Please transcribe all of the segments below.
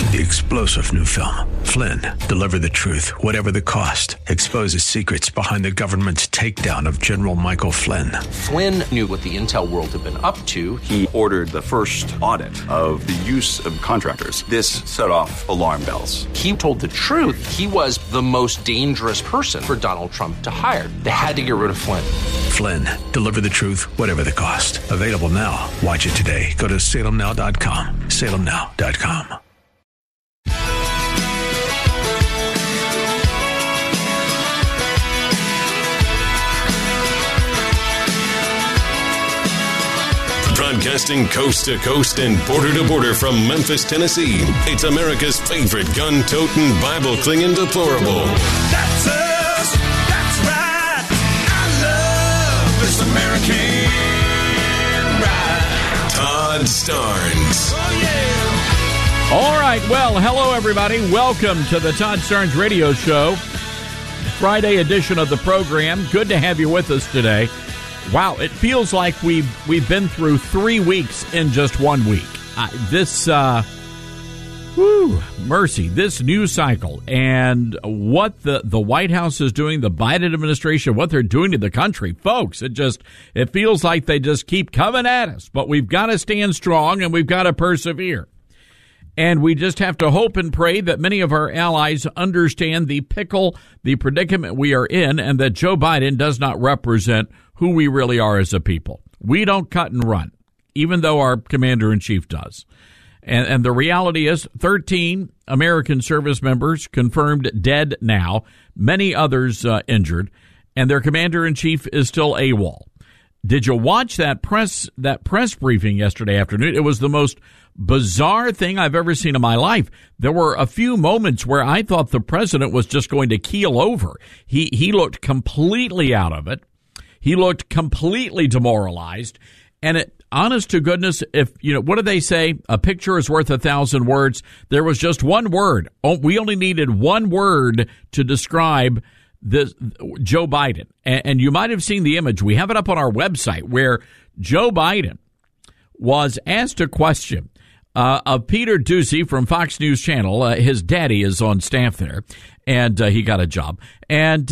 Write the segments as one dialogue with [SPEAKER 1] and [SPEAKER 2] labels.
[SPEAKER 1] The explosive new film, Flynn, deliver the truth, whatever the cost. Exposes secrets behind the government's takedown of General Michael Flynn.
[SPEAKER 2] Flynn knew what the intel world had been up to.
[SPEAKER 3] He ordered the first audit of the use of contractors. This set off alarm bells.
[SPEAKER 2] He told the truth. He was the most dangerous person for Donald Trump to hire. They had to get rid of Flynn.
[SPEAKER 1] Flynn, deliver the truth, whatever the cost. Available now. Watch it today. Go to salemnow.com. salemnow.com.
[SPEAKER 4] Broadcasting coast to coast and border to border from Memphis, Tennessee, it's America's favorite gun-toting, Bible-clinging deplorable.
[SPEAKER 5] That's us. That's right. I love this American ride.
[SPEAKER 4] Todd Starnes.
[SPEAKER 5] Oh, yeah.
[SPEAKER 6] All right. Well, hello, everybody. Welcome to the Todd Starnes Radio Show, Friday edition of the program. Good to have you with us today. Wow, it feels like we've been through 3 weeks in just 1 week. This news cycle and what the White House is doing, the Biden administration, what they're doing to the country, folks, it feels like they just keep coming at us. But we've got to stand strong and we've got to persevere. And we just have to hope and pray that many of our allies understand the predicament we are in, and that Joe Biden does not represent who we really are as a people. We don't cut and run, even though our commander-in-chief does. And the reality is 13 American service members confirmed dead now, many others injured, and their commander-in-chief is still AWOL. Did you watch that press briefing yesterday afternoon? It was the most bizarre thing I've ever seen in my life. There were a few moments where I thought the president was just going to keel over. He looked completely out of it. He looked completely demoralized. And honest to goodness, what do they say? A picture is worth 1,000 words. There was just one word. We only needed one word to describe this Joe Biden. And you might have seen the image. We have it up on our website where Joe Biden was asked a question of Peter Doocy from Fox News Channel. His daddy is on staff there, and he got a job. And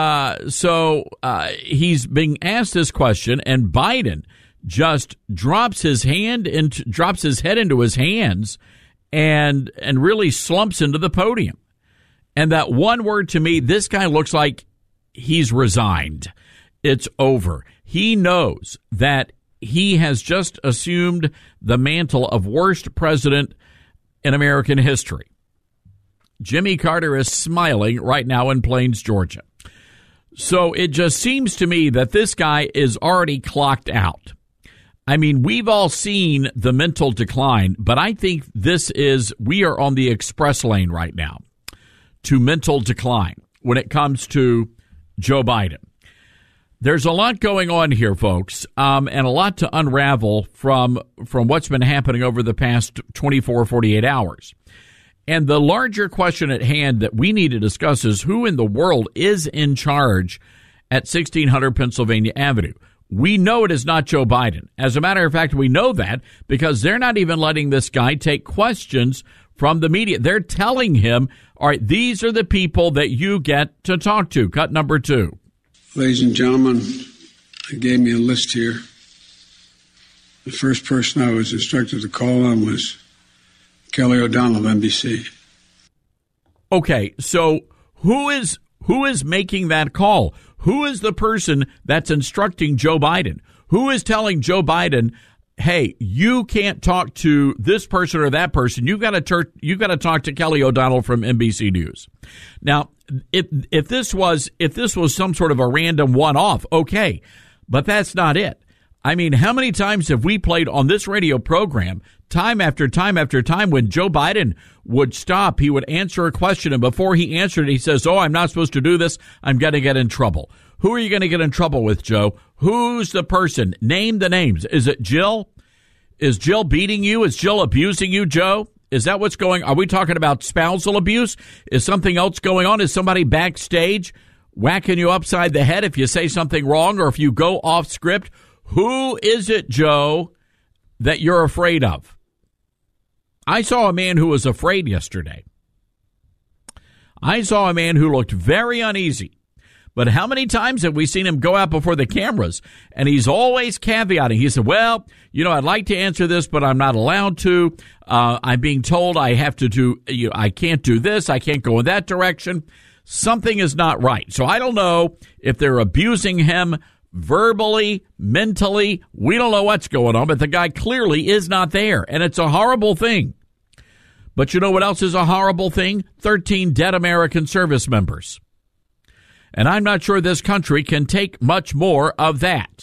[SPEAKER 6] so he's being asked this question, and Biden just drops his head into his hands and really slumps into the podium. And that one word, to me, this guy looks like he's resigned. It's over. He knows that he has just assumed the mantle of worst president in American history. Jimmy Carter is smiling right now in Plains, Georgia. So it just seems to me that this guy is already clocked out. I mean, we've all seen the mental decline, but I think we are on the express lane right now to mental decline when it comes to Joe Biden. There's a lot going on here, folks, and a lot to unravel from what's been happening over the past 24, 48 hours. And the larger question at hand that we need to discuss is who in the world is in charge at 1600 Pennsylvania Avenue. We know it is not Joe Biden. As a matter of fact, we know that because they're not even letting this guy take questions from the media. They're telling him, all right, these are the people that you get to talk to. Cut number 2.
[SPEAKER 7] Ladies and gentlemen, they gave me a list here. The first person I was instructed to call on was Kelly O'Donnell of NBC.
[SPEAKER 6] Okay, so who is making that call? Who is the person that's instructing Joe Biden? Who is telling Joe Biden, hey, you can't talk to this person or that person. You've got to talk to Kelly O'Donnell from NBC News. Now, if this was some sort of a random one-off, okay, but that's not it. I mean, how many times have we played on this radio program, time after time after time, when Joe Biden would stop, he would answer a question, and before he answered it, he says, oh, I'm not supposed to do this. I'm going to get in trouble. Who are you going to get in trouble with, Joe? Who's the person? Name the names. Is it Jill? Is Jill beating you? Is Jill abusing you, Joe? Is that what's going on? Are we talking about spousal abuse? Is something else going on? Is somebody backstage whacking you upside the head if you say something wrong or if you go off script? Who is it, Joe, that you're afraid of? I saw a man who was afraid yesterday. I saw a man who looked very uneasy. But how many times have we seen him go out before the cameras? And he's always caveating. He said, well, I'd like to answer this, but I'm not allowed to. I'm being told I have to do, I can't do this. I can't go in that direction. Something is not right. So I don't know if they're abusing him verbally, mentally. We don't know what's going on, but the guy clearly is not there. And it's a horrible thing. But you know what else is a horrible thing? 13 dead American service members. And I'm not sure this country can take much more of that.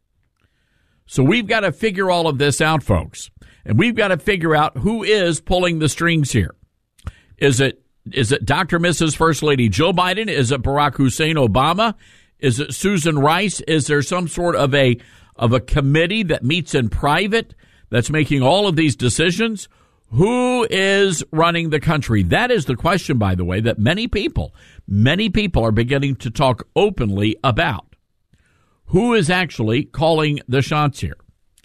[SPEAKER 6] So we've got to figure all of this out, folks. And we've got to figure out who is pulling the strings here. Is it Dr. Mrs. First Lady Joe Biden? Is it Barack Hussein Obama? Is it Susan Rice? Is there some sort of a committee that meets in private that's making all of these decisions? Who is running the country? That is the question, by the way, that many people are beginning to talk openly about. Who is actually calling the shots here?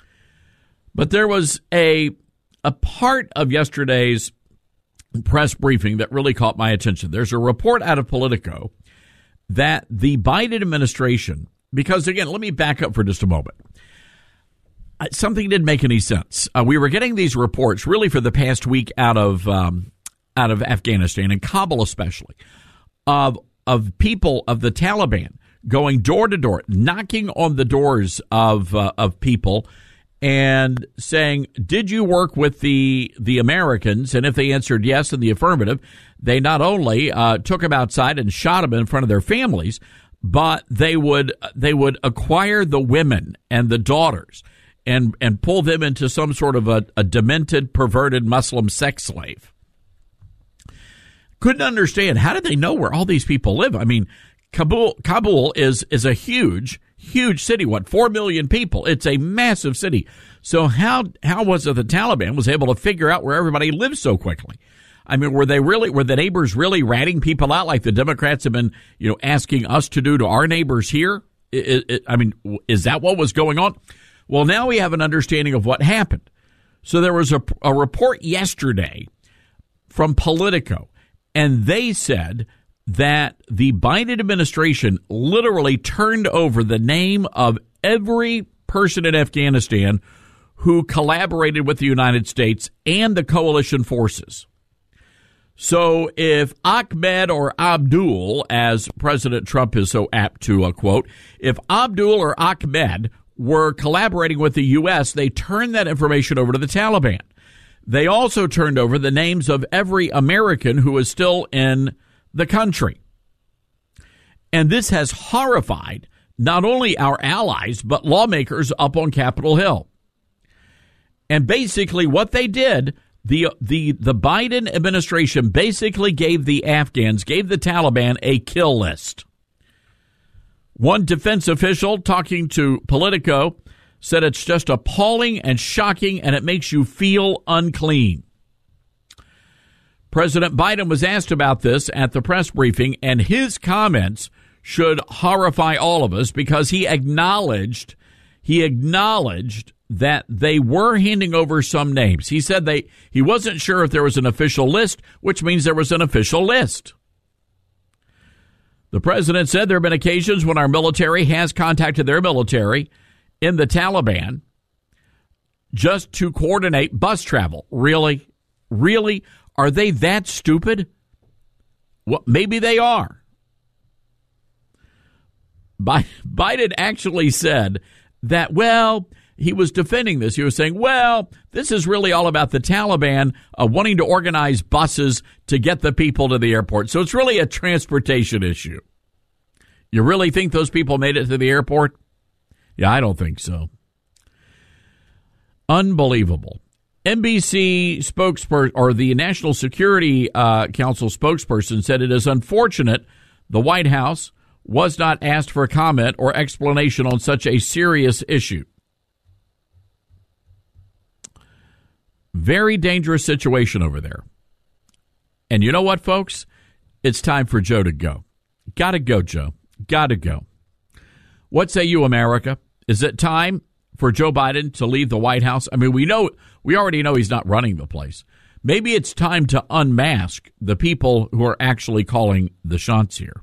[SPEAKER 6] But there was a part of yesterday's press briefing that really caught my attention. There's a report out of Politico that the Biden administration, because again, let me back up for just a moment. Something didn't make any sense. We were getting these reports really for the past week out of Afghanistan and Kabul especially, of people of the Taliban going door to door, knocking on the doors of people and saying, "Did you work with the Americans?" And if they answered yes in the affirmative, they not only took them outside and shot them in front of their families, but they would acquire the women and the daughters and pull them into some sort of a demented, perverted Muslim sex slave. Couldn't understand. How did they know where all these people live? I mean, Kabul is a huge city. What, 4 million people? It's a massive city. So how was it the Taliban was able to figure out where everybody lives so quickly? I mean, were the neighbors really ratting people out like the Democrats have been, asking us to do to our neighbors here? Is that what was going on? Well, now we have an understanding of what happened. So there was a report yesterday from Politico, and they said that the Biden administration literally turned over the name of every person in Afghanistan who collaborated with the United States and the coalition forces. So if Ahmed or Abdul, as President Trump is so apt to quote, if Abdul or Ahmed were collaborating with the U.S., they turned that information over to the Taliban. They also turned over the names of every American who is still in the country. And this has horrified not only our allies, but lawmakers up on Capitol Hill. And basically what they did, the Biden administration basically gave the Afghans, gave the Taliban a kill list. One defense official talking to Politico said it's just appalling and shocking, and it makes you feel unclean. President Biden was asked about this at the press briefing, and his comments should horrify all of us because he acknowledged that they were handing over some names. He said he wasn't sure if there was an official list, which means there was an official list. The president said there have been occasions when our military has contacted their military in the Taliban just to coordinate bus travel. Really? Really? Are they that stupid? Well, maybe they are. Biden actually said that, he was defending this. He was saying, this is really all about the Taliban wanting to organize buses to get the people to the airport. So it's really a transportation issue. You really think those people made it to the airport? Yeah, I don't think so. Unbelievable. NBC spokesperson, or the National Security Council spokesperson, said it is unfortunate the White House was not asked for comment or explanation on such a serious issue. Very dangerous situation over there. And you know what, folks? It's time for Joe to go. Gotta go, Joe. Gotta go. What say you, America? Is it time for Joe Biden to leave the White House? I mean, we already know he's not running the place. maybe it's time to unmask the people who are actually calling the shots here.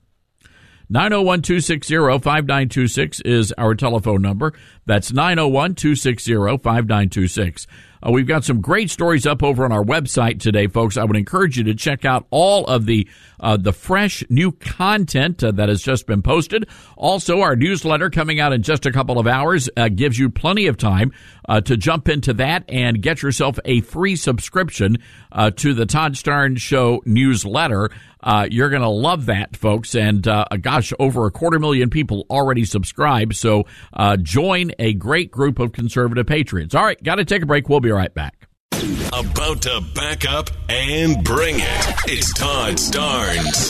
[SPEAKER 6] 901-260-5926 is our telephone number. That's 901-260-5926. We've got some great stories up over on our website today, folks. I would encourage you to check out all of the fresh new content that has just been posted. Also, our newsletter coming out in just a couple of hours gives you plenty of time to jump into that and get yourself a free subscription to the Todd Starnes Show newsletter. You're going to love that, folks. And gosh, over 250,000 people already subscribe. So join a great group of conservative patriots. All right, got to take a break. We'll be right back.
[SPEAKER 4] About to back up and bring it. It's Todd Starnes.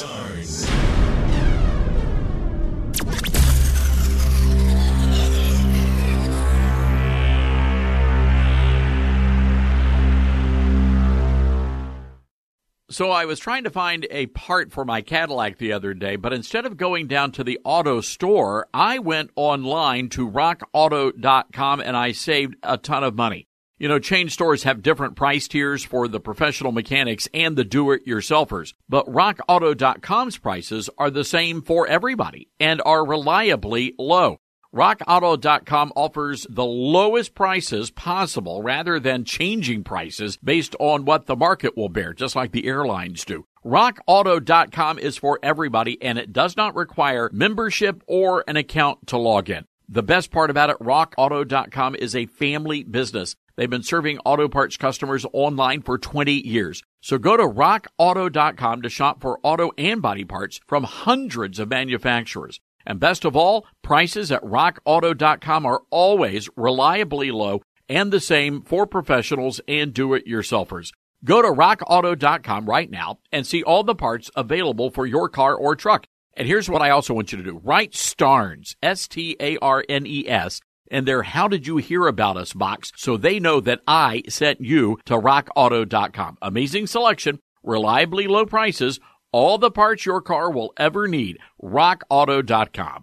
[SPEAKER 6] So I was trying to find a part for my Cadillac the other day, but instead of going down to the auto store, I went online to rockauto.com and I saved a ton of money. You know, chain stores have different price tiers for the professional mechanics and the do-it-yourselfers, but rockauto.com's prices are the same for everybody and are reliably low. RockAuto.com offers the lowest prices possible rather than changing prices based on what the market will bear, just like the airlines do. RockAuto.com is for everybody, and it does not require membership or an account to log in. The best part about it, RockAuto.com is a family business. They've been serving auto parts customers online for 20 years. So go to RockAuto.com to shop for auto and body parts from hundreds of manufacturers. And best of all, prices at rockauto.com are always reliably low and the same for professionals and do-it-yourselfers. Go to rockauto.com right now and see all the parts available for your car or truck. And here's what I also want you to do. Write Starnes, S-T-A-R-N-E-S, in their How Did You Hear About Us box so they know that I sent you to rockauto.com. Amazing selection, reliably low prices, all the parts your car will ever need. RockAuto.com.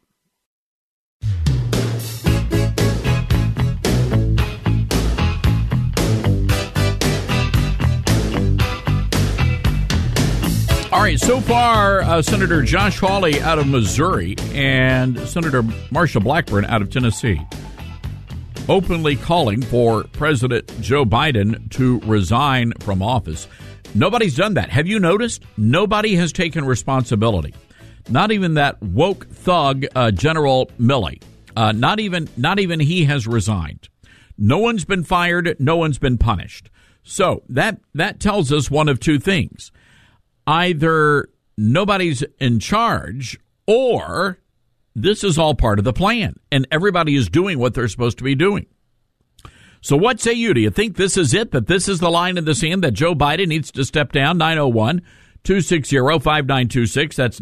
[SPEAKER 6] All right, so far, Senator Josh Hawley out of Missouri and Senator Marsha Blackburn out of Tennessee openly calling for President Joe Biden to resign from office. Nobody's done that. Have you noticed? Nobody has taken responsibility. Not even that woke thug, General Milley. Not even he has resigned. No one's been fired. No one's been punished. So that tells us one of two things. Either nobody's in charge or this is all part of the plan and everybody is doing what they're supposed to be doing. So what say you? Do you think this is it, that this is the line in the sand, that Joe Biden needs to step down? 901-260-5926. That's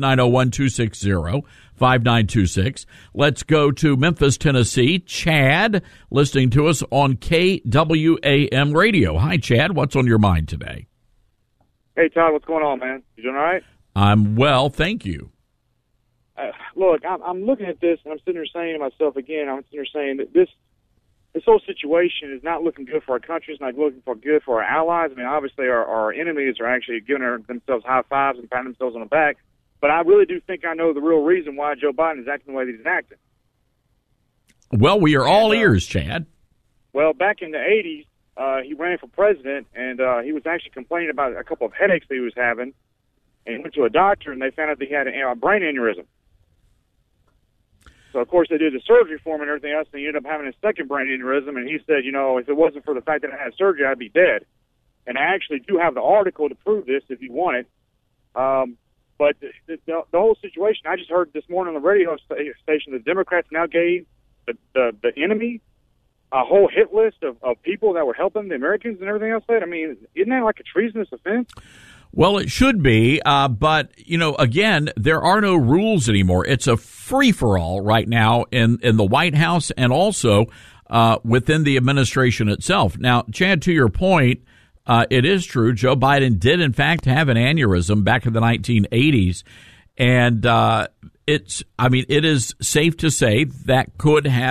[SPEAKER 6] 901-260-5926. Let's go to Memphis, Tennessee. Chad, listening to us on KWAM Radio. Hi, Chad. What's on your mind today?
[SPEAKER 8] Hey, Todd. What's going on, man? You doing all right?
[SPEAKER 6] I'm well, thank you.
[SPEAKER 8] Look, I'm looking at this, and I'm sitting there saying to myself again, that this whole situation is not looking good for our country. It's not looking good for our allies. I mean, obviously, our enemies are actually giving themselves high fives and patting themselves on the back. But I really do think I know the real reason why Joe Biden is acting the way that he's acting.
[SPEAKER 6] Well, we are all ears, Chad.
[SPEAKER 8] Well, back in the 80s, he ran for president, and he was actually complaining about a couple of headaches that he was having. And he went to a doctor, and they found out that he had a brain aneurysm. So, of course, they did the surgery for him and everything else, and he ended up having a second brain aneurysm, and he said, you know, if it wasn't for the fact that I had surgery, I'd be dead. And I actually do have the article to prove this if you want it. But the whole situation, I just heard this morning on the radio station, the Democrats now gave the enemy a whole hit list of people that were helping the Americans and everything else. I mean, isn't that like a treasonous offense?
[SPEAKER 6] Well, it should be, but, you know, again, there are no rules anymore. It's a free-for-all right now in the White House and also within the administration itself. Now, Chad, to your point, it is true. Joe Biden did, in fact, have an aneurysm back in the 1980s, and it is safe to say that could have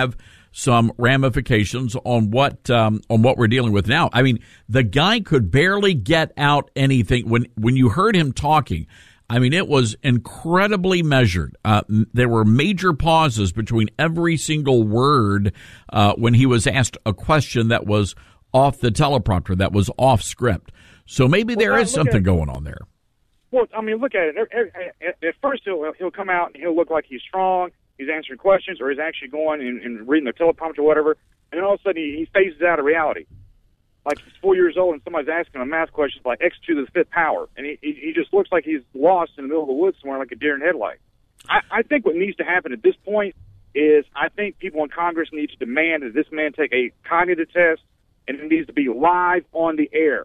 [SPEAKER 6] some ramifications on what we're dealing with now. I mean, the guy could barely get out anything. When you heard him talking, I mean, it was incredibly measured. There were major pauses between every single word when he was asked a question that was off the teleprompter, that was off script. So maybe there is something going on there.
[SPEAKER 8] Well, I mean, look at it. At first, he'll come out and he'll look like he's strong. He's answering questions, or he's actually going and reading the teleprompter or whatever. And then all of a sudden, he phases out of reality. Like he's 4 years old and somebody's asking him a math question like X to the fifth power. And he just looks like he's lost in the middle of the woods somewhere like a deer in headlights. I think what needs to happen at this point is I think people in Congress need to demand that this man take a cognitive test, and it needs to be live on the air.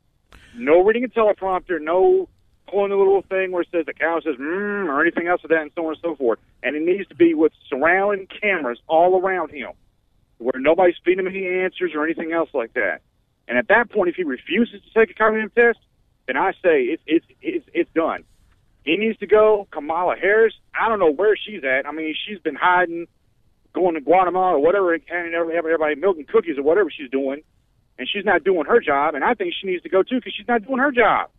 [SPEAKER 8] No reading a teleprompter, no pulling a little thing where it says the cow says or anything else of that, and so on and so forth. And it needs to be with surrounding cameras all around him, where nobody's feeding him any answers or anything else like that. And at that point, if he refuses to take a cognitive test, then I say it's done. He needs to go. Kamala Harris, I don't know where she's at. I mean, she's been hiding, going to Guatemala or whatever, and everybody milking cookies or whatever she's doing, and she's not doing her job. And I think she needs to go too because she's not doing her job.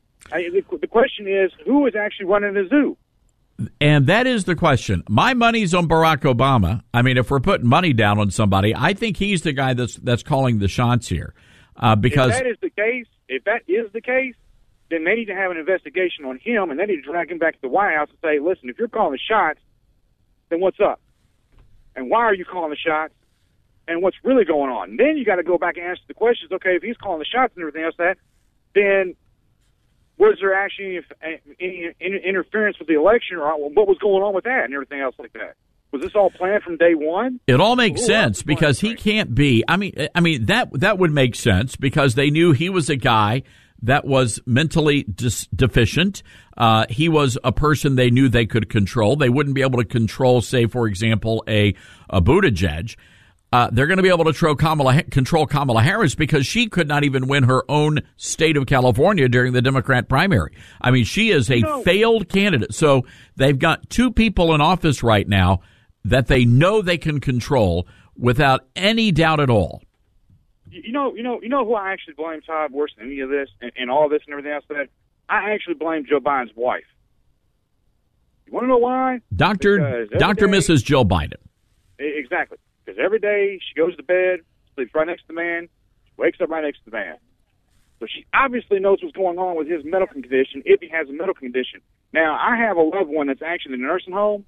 [SPEAKER 8] The question is, who is actually running the zoo?
[SPEAKER 6] And that is the question. My money's on Barack Obama. I mean, if we're putting money down on somebody, I think he's the guy that's calling the shots here. Because
[SPEAKER 8] if that is the case, then they need to have an investigation on him, and they need to drag him back to the White House and say, listen, if you're calling the shots, then what's up? And why are you calling the shots? And what's really going on? Then you got to go back and ask the questions. Okay, if he's calling the shots and everything else, then was there actually any interference with the election, or what was going on with that and everything else like that? Was this all planned from day one?
[SPEAKER 6] It all makes sense because he can't be. I mean that would make sense because they knew he was a guy that was mentally deficient. He was a person they knew they could control. They wouldn't be able to control, say, for example, a Buttigieg. They're going to be able to control Kamala Harris because she could not even win her own state of California during the Democrat primary. I mean, she is a failed candidate. So they've got two people in office right now that they know they can control without any doubt at all.
[SPEAKER 8] You know who I actually blame, Todd, worse than any of this and all this and everything else like that? I actually blame Joe Biden's wife. You want to know why?
[SPEAKER 6] Dr. Mrs. Jill Biden.
[SPEAKER 8] Exactly. Because every day she goes to bed, sleeps right next to the man, wakes up right next to the man. So she obviously knows what's going on with his medical condition, if he has a medical condition. Now, I have a loved one that's actually in a nursing home,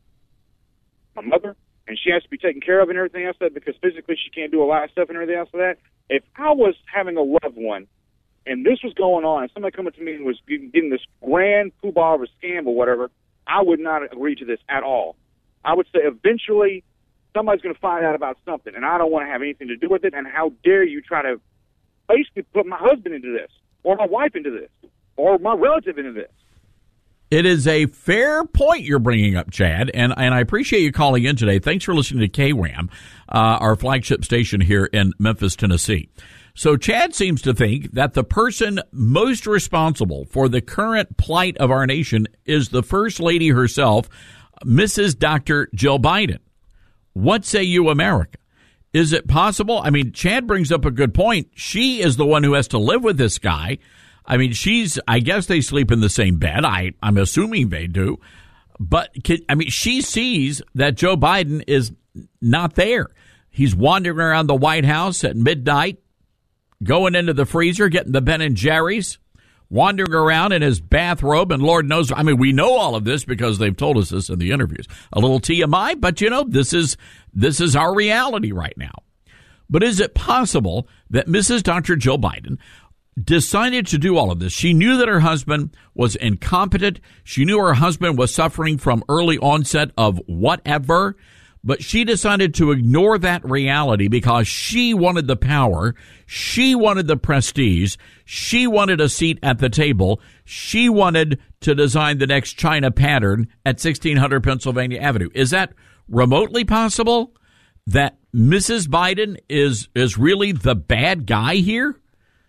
[SPEAKER 8] my mother, and she has to be taken care of and everything else like that because physically she can't do a lot of stuff and everything else like that. If I was having a loved one and this was going on and somebody coming to me and was getting this grand poobah of a scam or whatever, I would not agree to this at all. I would say eventually somebody's going to find out about something, and I don't want to have anything to do with it, and how dare you try to basically put my husband into this, or my wife into this, or my relative into this.
[SPEAKER 6] It is a fair point you're bringing up, Chad, and I appreciate you calling in today. Thanks for listening to KWAM, our flagship station here in Memphis, Tennessee. So Chad seems to think that the person most responsible for the current plight of our nation is the First Lady herself, Mrs. Dr. Jill Biden. What say you, America? Is it possible? I mean, Chad brings up a good point. She is the one who has to live with this guy. I mean, I guess they sleep in the same bed. I'm assuming they do. But, she sees that Joe Biden is not there. He's wandering around the White House at midnight, going into the freezer, getting the Ben & Jerry's, wandering around in his bathrobe, and Lord knows, we know all of this because they've told us this in the interviews. A little TMI, but this is our reality right now. But is it possible that Mrs. Dr. Jill Biden decided to do all of this? She knew that her husband was incompetent. She knew her husband was suffering from early onset of whatever, but she decided to ignore that reality because she wanted the power. She wanted the prestige. She wanted a seat at the table. She wanted to design the next China pattern at 1600 Pennsylvania Avenue. Is that remotely possible that Mrs. Biden is really the bad guy here?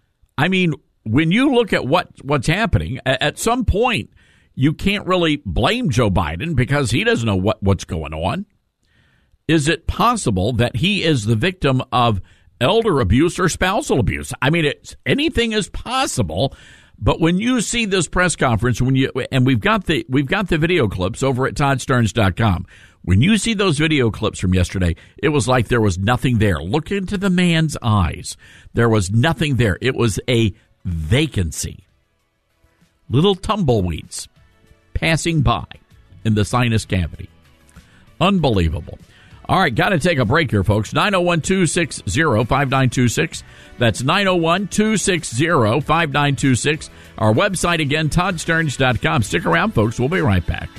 [SPEAKER 6] I mean, when you look at what's happening, at some point, you can't really blame Joe Biden because he doesn't know what's going on. Is it possible that he is the victim of elder abuse or spousal abuse? I mean, anything is possible. But when you see this press conference, and we've got the video clips over at ToddStarnes.com. When you see those video clips from yesterday, it was like there was nothing there. Look into the man's eyes. There was nothing there. It was a vacancy. Little tumbleweeds passing by in the sinus cavity. Unbelievable. All right, got to take a break here, folks. 901-260-5926. That's 901-260-5926. Our website again, ToddStarnes.com. Stick around, folks. We'll be right back.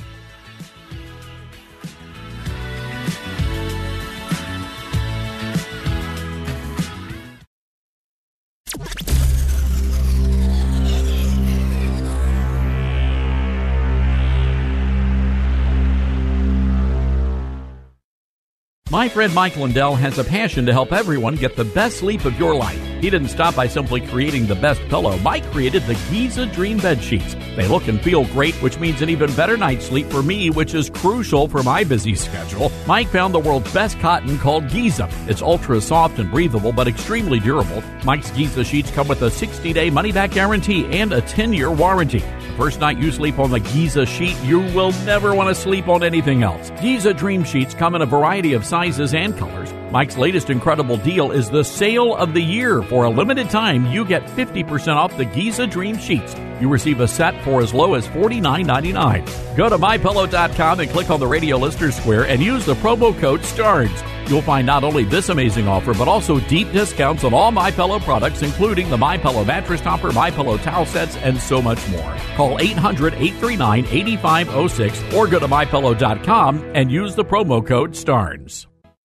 [SPEAKER 6] My friend Mike Lindell has a passion to help everyone get the best sleep of your life. He didn't stop by simply creating the best pillow. Mike created the Giza Dream Bed Sheets. They look and feel great, which means an even better night's sleep for me, which is crucial for my busy schedule. Mike found the world's best cotton called Giza. It's ultra soft and breathable, but extremely durable. Mike's Giza sheets come with a 60-day money-back guarantee and a 10-year warranty. The first night you sleep on the Giza sheet, you will never want to sleep on anything else. Giza Dream Sheets come in a variety of sizes and colors. Mike's latest incredible deal is the sale of the year. For a limited time, you get 50% off the Giza Dream Sheets. You receive a set for as low as $49.99. Go to MyPillow.com and click on the radio listener square and use the promo code STARNES. You'll find not only this amazing offer, but also deep discounts on all MyPillow products, including the MyPillow mattress topper, MyPillow towel sets, and so much more. Call 800-839-8506 or go to MyPillow.com and use the promo code STARNES.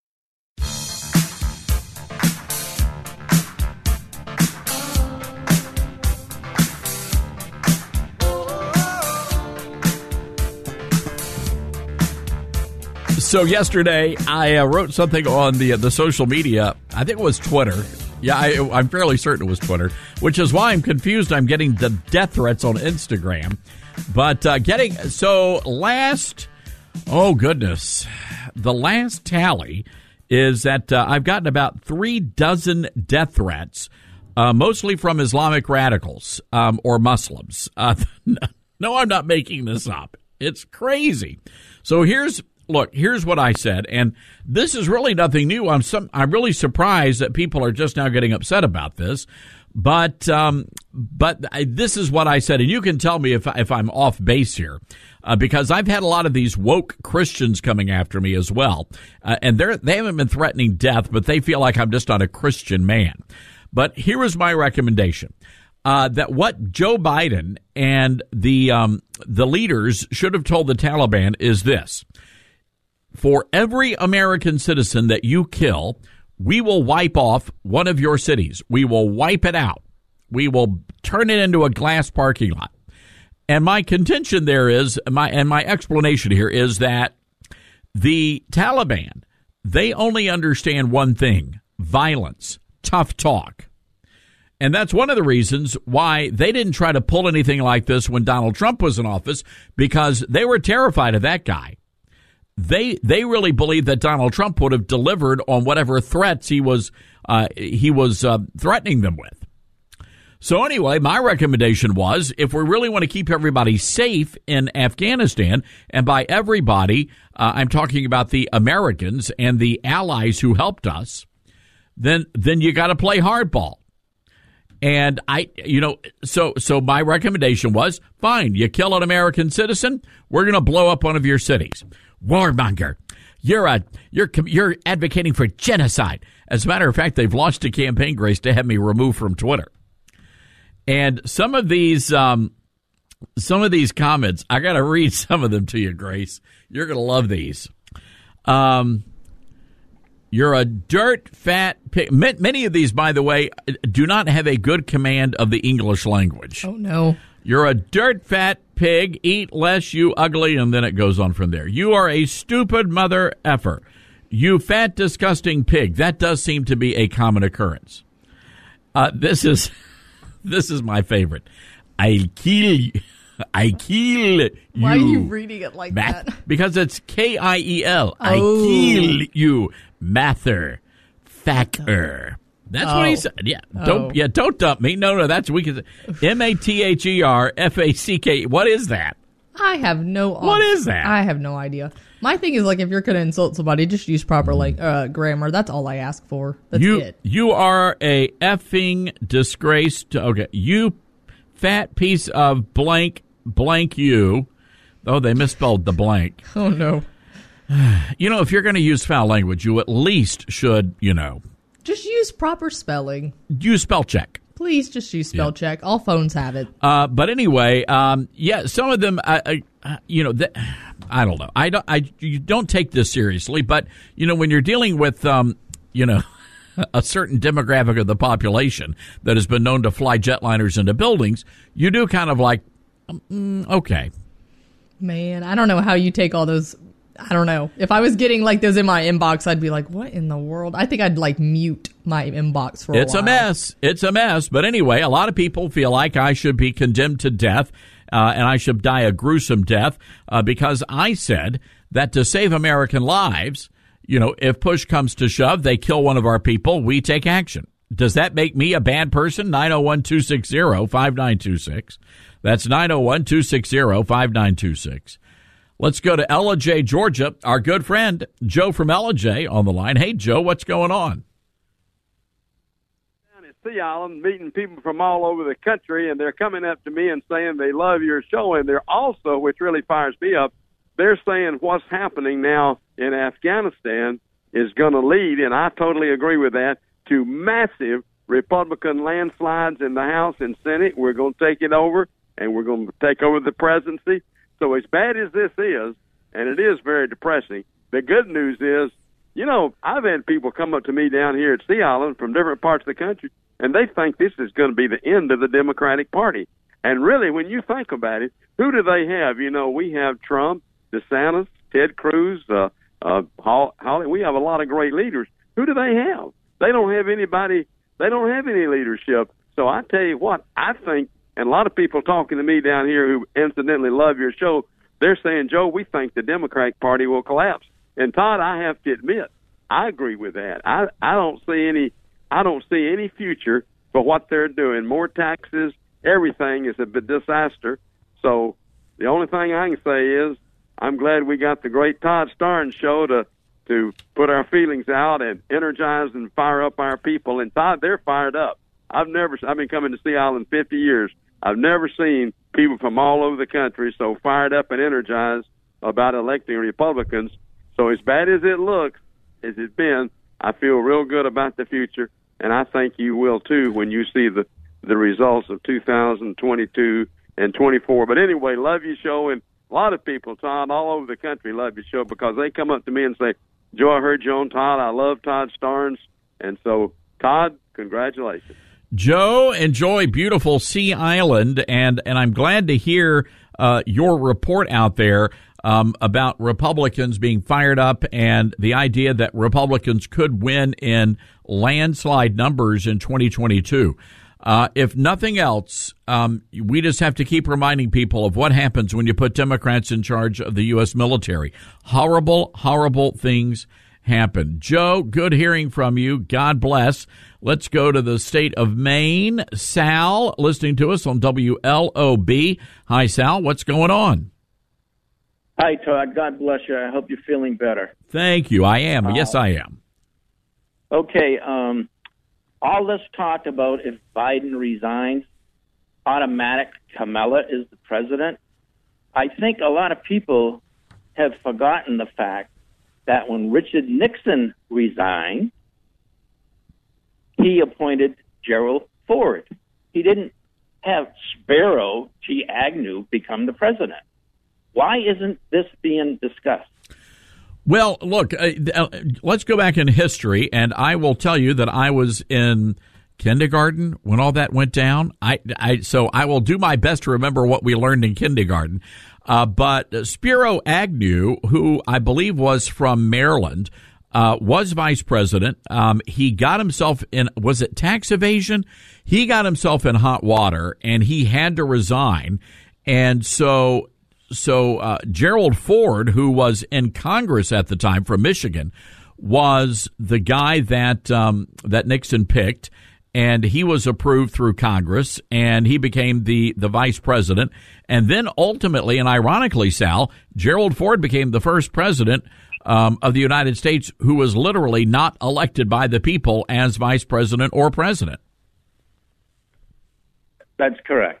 [SPEAKER 6] So yesterday, I wrote something on the social media. I think it was Twitter. Yeah, I'm fairly certain it was Twitter, which is why I'm confused. I'm getting the death threats on Instagram. But the last tally is that I've gotten about 3 dozen death threats, mostly from Islamic radicals or Muslims. No, I'm not making this up. It's crazy. So here's what I said, and this is really nothing new. I'm really surprised that people are just now getting upset about this, but this is what I said, and you can tell me if I'm off base here, because I've had a lot of these woke Christians coming after me as well, and they haven't been threatening death, but they feel like I'm just not a Christian man. But here is my recommendation. That what Joe Biden and the leaders should have told the Taliban is this: for every American citizen that you kill, we will wipe off one of your cities. We will wipe it out. We will turn it into a glass parking lot. And my contention there is, my explanation here is that the Taliban, they only understand one thing: violence, tough talk. And that's one of the reasons why they didn't try to pull anything like this when Donald Trump was in office, because they were terrified of that guy. They really believed that Donald Trump would have delivered on whatever threats he was threatening them with. So anyway, my recommendation was, if we really want to keep everybody safe in Afghanistan, and by everybody, I'm talking about the Americans and the allies who helped us, then you got to play hardball. And so my recommendation was, fine, you kill an American citizen, we're going to blow up one of your cities. Warmonger, you're advocating for genocide. As a matter of fact, they've launched a campaign, Grace, to have me removed from Twitter. And some of these comments, I got to read some of them to you, Grace. You're going to love these. You're a dirt fat pig. Many of these, by the way, do not have a good command of the English language.
[SPEAKER 9] Oh, no.
[SPEAKER 6] You're a dirt fat pig. Eat less, you ugly. And then it goes on from there. You are a stupid mother effer. You fat, disgusting pig. That does seem to be a common occurrence. This is my favorite. I'll kill you. I kill you.
[SPEAKER 9] Why are you reading it like that?
[SPEAKER 6] Because it's Kiel. I
[SPEAKER 9] Oh.
[SPEAKER 6] kill you. Mather. Thacker. That's what he said. Yeah. Don't dump me. No, that's we can MATHERFACK. What is that?
[SPEAKER 9] I have no
[SPEAKER 6] What is that?
[SPEAKER 9] I have no idea. My thing is, like, if you're going to insult somebody, just use proper grammar. That's all I ask for. That's it.
[SPEAKER 6] You are a effing disgrace. Okay. You fat piece of blank you. Oh, they misspelled the blank.
[SPEAKER 9] Oh, no.
[SPEAKER 6] If you're going to use foul language, you at least should,
[SPEAKER 9] Just use proper spelling.
[SPEAKER 6] use spell check.
[SPEAKER 9] Please just use spell check. All phones have it.
[SPEAKER 6] But anyway, some of them, I don't know. You don't take this seriously, but when you're dealing with, a certain demographic of the population that has been known to fly jetliners into buildings, you do kind of like, okay.
[SPEAKER 9] Man, I don't know how you take all those. I don't know. If I was getting like those in my inbox, I'd be like, what in the world? I think I'd like mute my inbox for a while.
[SPEAKER 6] It's a mess. It's a mess. But anyway, a lot of people feel like I should be condemned to death and I should die a gruesome death because I said that to save American lives, if push comes to shove, they kill one of our people, we take action. Does that make me a bad person? 901-260-5926. That's 901-260-5926. Let's go to Ella J, Georgia. Our good friend, Joe from Ella J on the line. Hey, Joe, what's going on?
[SPEAKER 10] Down at Sea Island, meeting people from all over the country, and they're coming up to me and saying they love your show, and they're also, which really fires me up, they're saying what's happening now in Afghanistan is going to lead, and I totally agree with that, to massive Republican landslides in the House and Senate. We're going to take it over, and we're going to take over the presidency. So as bad as this is, and it is very depressing, the good news is, I've had people come up to me down here at Sea Island from different parts of the country, and they think this is going to be the end of the Democratic Party. And really, when you think about it, who do they have? We have Trump, DeSantis, Ted Cruz, Holly. We have a lot of great leaders. Who do they have? They don't have anybody. They don't have any leadership. So I tell you what, I think, and a lot of people talking to me down here who incidentally love your show, they're saying, Joe, we think the Democratic Party will collapse. And Todd, I have to admit, I agree with that. I don't see any future for what they're doing. More taxes, everything is a disaster. So the only thing I can say is I'm glad we got the great Todd Starnes show to put our feelings out and energize and fire up our people. And Todd, they're fired up. I've been coming to Sea Island 50 years. I've never seen people from all over the country so fired up and energized about electing Republicans. So as bad as it looks, as it's been, I feel real good about the future, and I think you will too when you see the results of 2022 and 24. But anyway, love your show, and a lot of people, Todd, all over the country love your show because they come up to me and say, Joe, I heard you on Todd. I love Todd Starnes. And so, Todd, congratulations.
[SPEAKER 6] Joe, enjoy beautiful Sea Island, and I'm glad to hear your report out there about Republicans being fired up and the idea that Republicans could win in landslide numbers in 2022. If nothing else, we just have to keep reminding people of what happens when you put Democrats in charge of the U.S. military. Horrible, horrible things happen. Joe, good hearing from you. God bless. Let's go to the state of Maine. Sal, listening to us on WLOB. Hi, Sal. What's going on?
[SPEAKER 11] Hi, Todd. God bless you. I hope you're feeling better.
[SPEAKER 6] Thank you. I am. Yes, I am.
[SPEAKER 11] Okay. All this talk about if Biden resigns, automatic Kamala is the president. I think a lot of people have forgotten the fact that when Richard Nixon resigned, he appointed Gerald Ford. He didn't have Spiro G. Agnew become the president. Why isn't this being discussed?
[SPEAKER 6] Well, look, let's go back in history, and I will tell you that I was in kindergarten when all that went down. So I will do my best to remember what we learned in kindergarten. But Spiro Agnew, who I believe was from Maryland, was vice president. He got himself in, was it tax evasion? He got himself in hot water, and he had to resign. And so Gerald Ford, who was in Congress at the time from Michigan, was the guy that Nixon picked, and he was approved through Congress, and he became the vice president. And then ultimately, and ironically, Sal, Gerald Ford became the first president of the United States who was literally not elected by the people as vice president or president.
[SPEAKER 11] That's correct.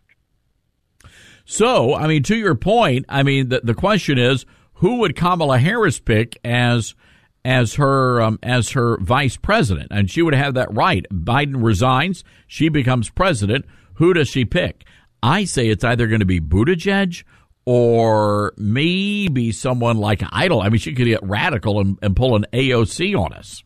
[SPEAKER 6] So, I mean, to your point, I mean, the question is, who would Kamala Harris pick as her vice president? And she would have that right. Biden resigns, she becomes president. Who does she pick? I say it's either going to be Buttigieg or maybe someone like Idle. I mean, she could get radical and pull an AOC on us.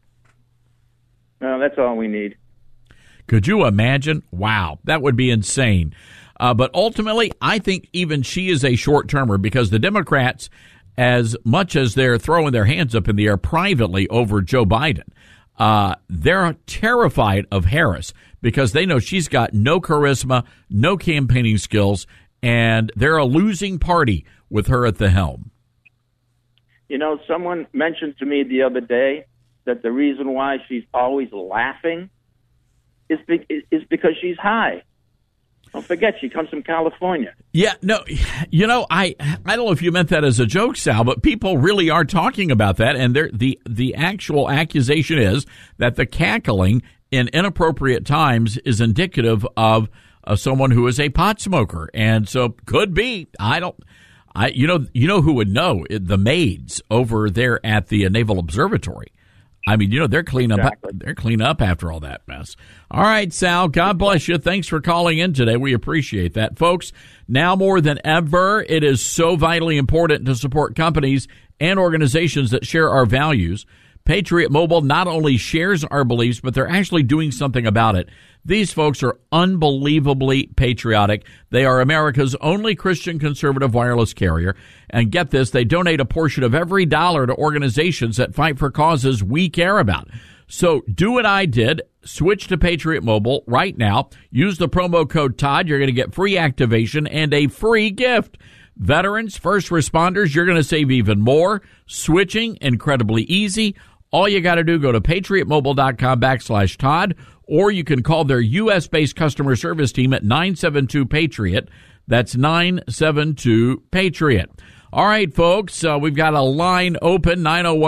[SPEAKER 11] No, that's all we need.
[SPEAKER 6] Could you imagine? Wow, that would be insane. But ultimately, I think even she is a short-termer because the Democrats, as much as they're throwing their hands up in the air privately over Joe Biden, they're terrified of Harris because they know she's got no charisma, no campaigning skills, and they're a losing party with her at the helm.
[SPEAKER 11] You know, someone mentioned to me the other day that the reason why she's always laughing is because she's high. Don't forget, she comes from California.
[SPEAKER 6] Yeah, no, you know, I don't know if you meant that as a joke, Sal, but people really are talking about that, and the actual accusation is that the cackling in inappropriate times is indicative of someone who is a pot smoker, and so could be. You know who would know? The maids over there at the Naval Observatory. I mean, you know, they're clean up.
[SPEAKER 11] Exactly.
[SPEAKER 6] They're clean up after all that mess. All right, Sal, God bless you. Thanks for calling in today. We appreciate that. Folks, now more than ever, it is so vitally important to support companies and organizations that share our values. Patriot Mobile not only shares our beliefs, but they're actually doing something about it. These folks are unbelievably patriotic. They are America's only Christian conservative wireless carrier. And get this, they donate a portion of every dollar to organizations that fight for causes we care about. So do what I did. Switch to Patriot Mobile right now. Use the promo code Todd. You're going to get free activation and a free gift. Veterans, first responders, you're going to save even more. Switching, incredibly easy. All you got to do, go to patriotmobile.com/Todd, or you can call their U.S.-based customer service team at 972-PATRIOT. That's 972-PATRIOT. All right, folks, we've got a line open,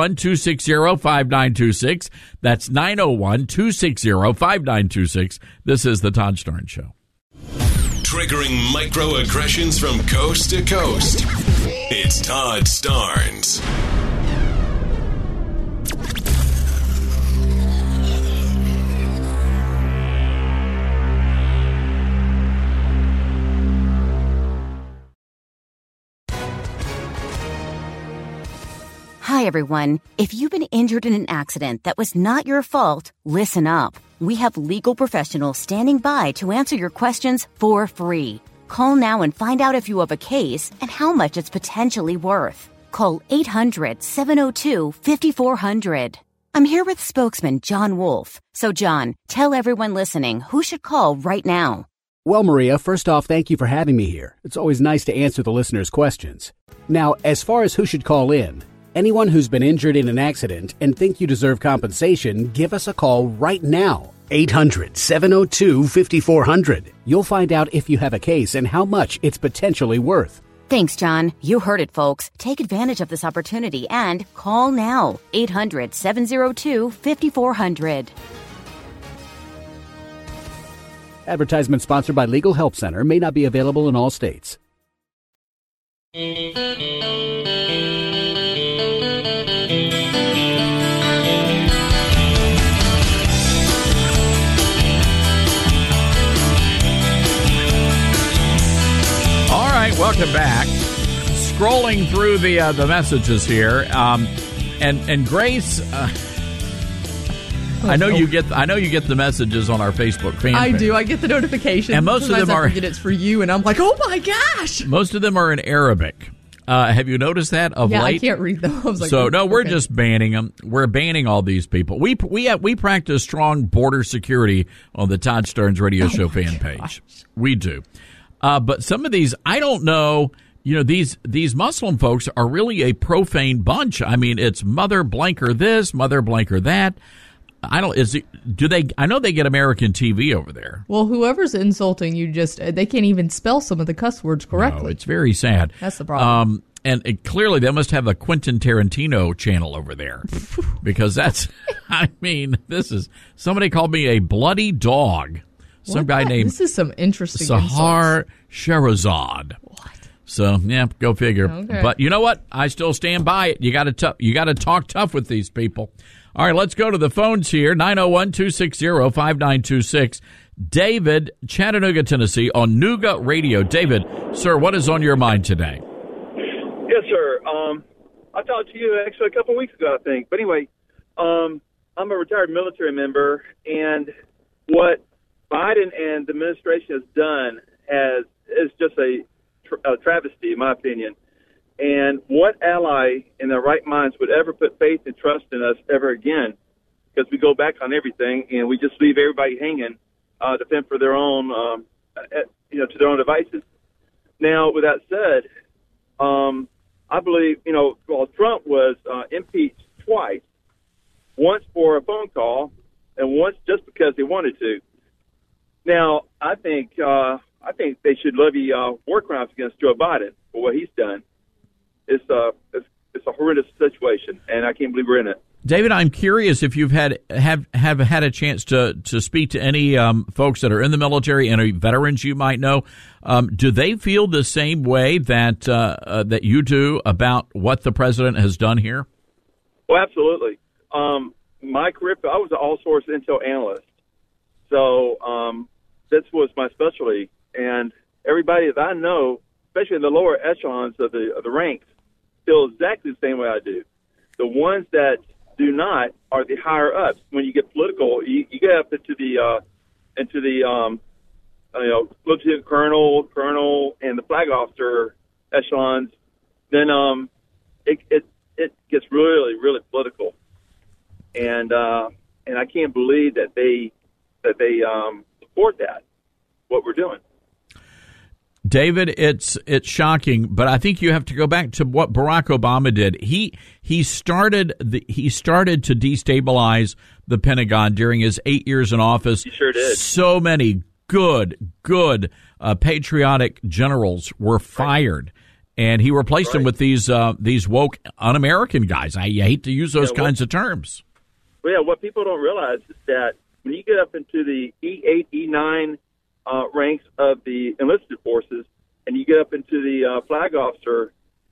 [SPEAKER 6] 901-260-5926. That's 901-260-5926. This is the Todd Starnes Show.
[SPEAKER 4] Triggering microaggressions from coast to coast. It's Todd Starnes.
[SPEAKER 12] Hi, everyone. If you've been injured in an accident that was not your fault, listen up. We have legal professionals standing by to answer your questions for free. Call now and find out if you have a case and how much it's potentially worth. Call 800-702-5400. I'm here with spokesman John Wolf. So, John, tell everyone listening who should call right now.
[SPEAKER 13] Well, Maria, first off, thank you for having me here. It's always nice to answer the listeners' questions. Now, as far as who should call in, anyone who's been injured in an accident and think you deserve compensation, give us a call right now. 800-702-5400. You'll find out if you have a case and how much it's potentially worth.
[SPEAKER 12] Thanks, John. You heard it, folks. Take advantage of this opportunity and call now. 800-702-5400.
[SPEAKER 13] Advertisement sponsored by Legal Help Center. May not be available in all states.
[SPEAKER 6] Welcome back. Scrolling through the messages here, and Grace, I know you get the messages on our Facebook fan page.
[SPEAKER 9] I do. I get the notifications,
[SPEAKER 6] and most
[SPEAKER 9] sometimes
[SPEAKER 6] of them
[SPEAKER 9] I forget it's for you, and I'm like, oh my gosh!
[SPEAKER 6] Most of them are in Arabic. Have you noticed that of late?
[SPEAKER 9] I can't read them. I was like,
[SPEAKER 6] so no, we're
[SPEAKER 9] okay.
[SPEAKER 6] just banning them. We're banning all these people. We practice strong border security on the Todd Starnes Radio Show fan page. We do. But some of these, I don't know. These Muslim folks are really a profane bunch. I mean, it's mother blanker this, mother blanker that. I know they get American TV over there.
[SPEAKER 9] Well, whoever's insulting you they can't even spell some of the cuss words correctly.
[SPEAKER 6] No, it's very sad.
[SPEAKER 9] That's the problem.
[SPEAKER 6] And clearly they must have a Quentin Tarantino channel over there because somebody called me a bloody dog. Some guy named
[SPEAKER 9] This is some interesting
[SPEAKER 6] Sahar Sherazad.
[SPEAKER 9] What?
[SPEAKER 6] So, yeah, go figure.
[SPEAKER 9] Okay.
[SPEAKER 6] But you know what? I still stand by it. You got to talk tough with these people. All right, let's go to the phones here. 901-260-5926. David, Chattanooga, Tennessee, on Nooga Radio. David, sir, what is on your mind today?
[SPEAKER 14] Yes, sir. I talked to you actually a couple of weeks ago, I think. But anyway, I'm a retired military member, and what Biden and the administration has done is just a travesty, in my opinion. And what ally in their right minds would ever put faith and trust in us ever again? Because we go back on everything, and we just leave everybody hanging to fend for their own, to their own devices. Now, with that said, I believe, Trump was impeached twice, once for a phone call and once just because they wanted to. Now, I think they should levy war crimes against Joe Biden for what he's done. It's a horrendous situation, and I can't believe we're in it.
[SPEAKER 6] David, I'm curious if you've have had a chance to speak to any folks that are in the military and veterans you might know. Do they feel the same way that you do about what the president has done here?
[SPEAKER 14] Well, absolutely. My career, I was an all-source intel analyst, so this was my specialty. And everybody that I know, especially in the lower echelons of the ranks, feel exactly the same way I do. The ones that do not are the higher ups. When you get political, you get up into the lieutenant colonel, and the flag officer echelons. Then it gets really, really political, and I can't believe that they support that, what we're doing.
[SPEAKER 6] David, it's shocking, but I think you have to go back to what Barack Obama did. He started to destabilize the Pentagon during his 8 years in office.
[SPEAKER 14] He sure did.
[SPEAKER 6] So many good patriotic generals were fired, and he replaced them with these woke un-American guys. I hate to use those kinds of terms.
[SPEAKER 14] Well, yeah, what people don't realize is that when you get up into the E8, E9 ranks of the enlisted forces, and you get up into the flag officer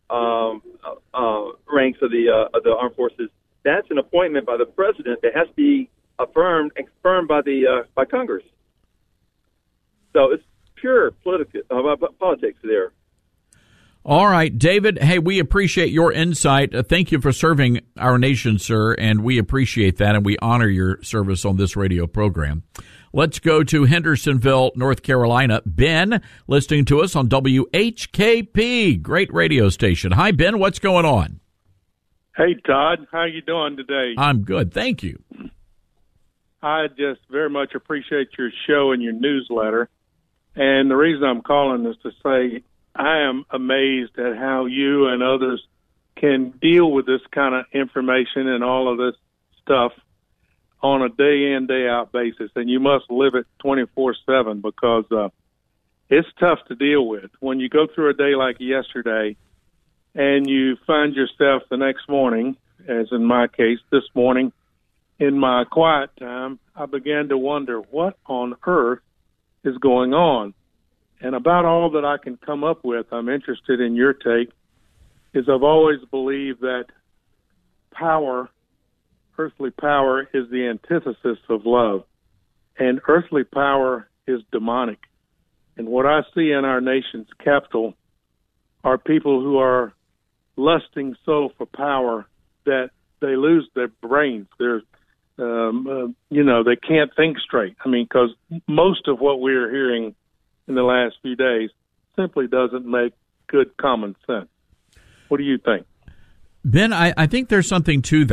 [SPEAKER 14] ranks of the armed forces, that's an appointment by the president that has to be affirmed and confirmed by Congress. So it's pure politics there.
[SPEAKER 6] All right, David. Hey, we appreciate your insight. Thank you for serving our nation, sir, and we appreciate that, and we honor your service on this radio program. Let's go to Hendersonville, North Carolina. Ben, listening to us on WHKP, great radio station. Hi, Ben. What's going on?
[SPEAKER 15] Hey, Todd. How you doing today?
[SPEAKER 6] I'm good. Thank you.
[SPEAKER 15] I just very much appreciate your show and your newsletter. And the reason I'm calling is to say I am amazed at how you and others can deal with this kind of information and all of this stuff on a day in, day out basis. And you must live it 24/7 because it's tough to deal with. When you go through a day like yesterday and you find yourself the next morning, as in my case, this morning, in my quiet time, I began to wonder what on earth is going on. And about all that I can come up with, I'm interested in your take, is I've always believed that power, earthly power, is the antithesis of love. And earthly power is demonic. And what I see in our nation's capital are people who are lusting so for power that they lose their brains. They're, they can't think straight. I mean, because most of what we're hearing in the last few days simply doesn't make good common sense. What do you think?
[SPEAKER 6] Ben, I think there's something to that.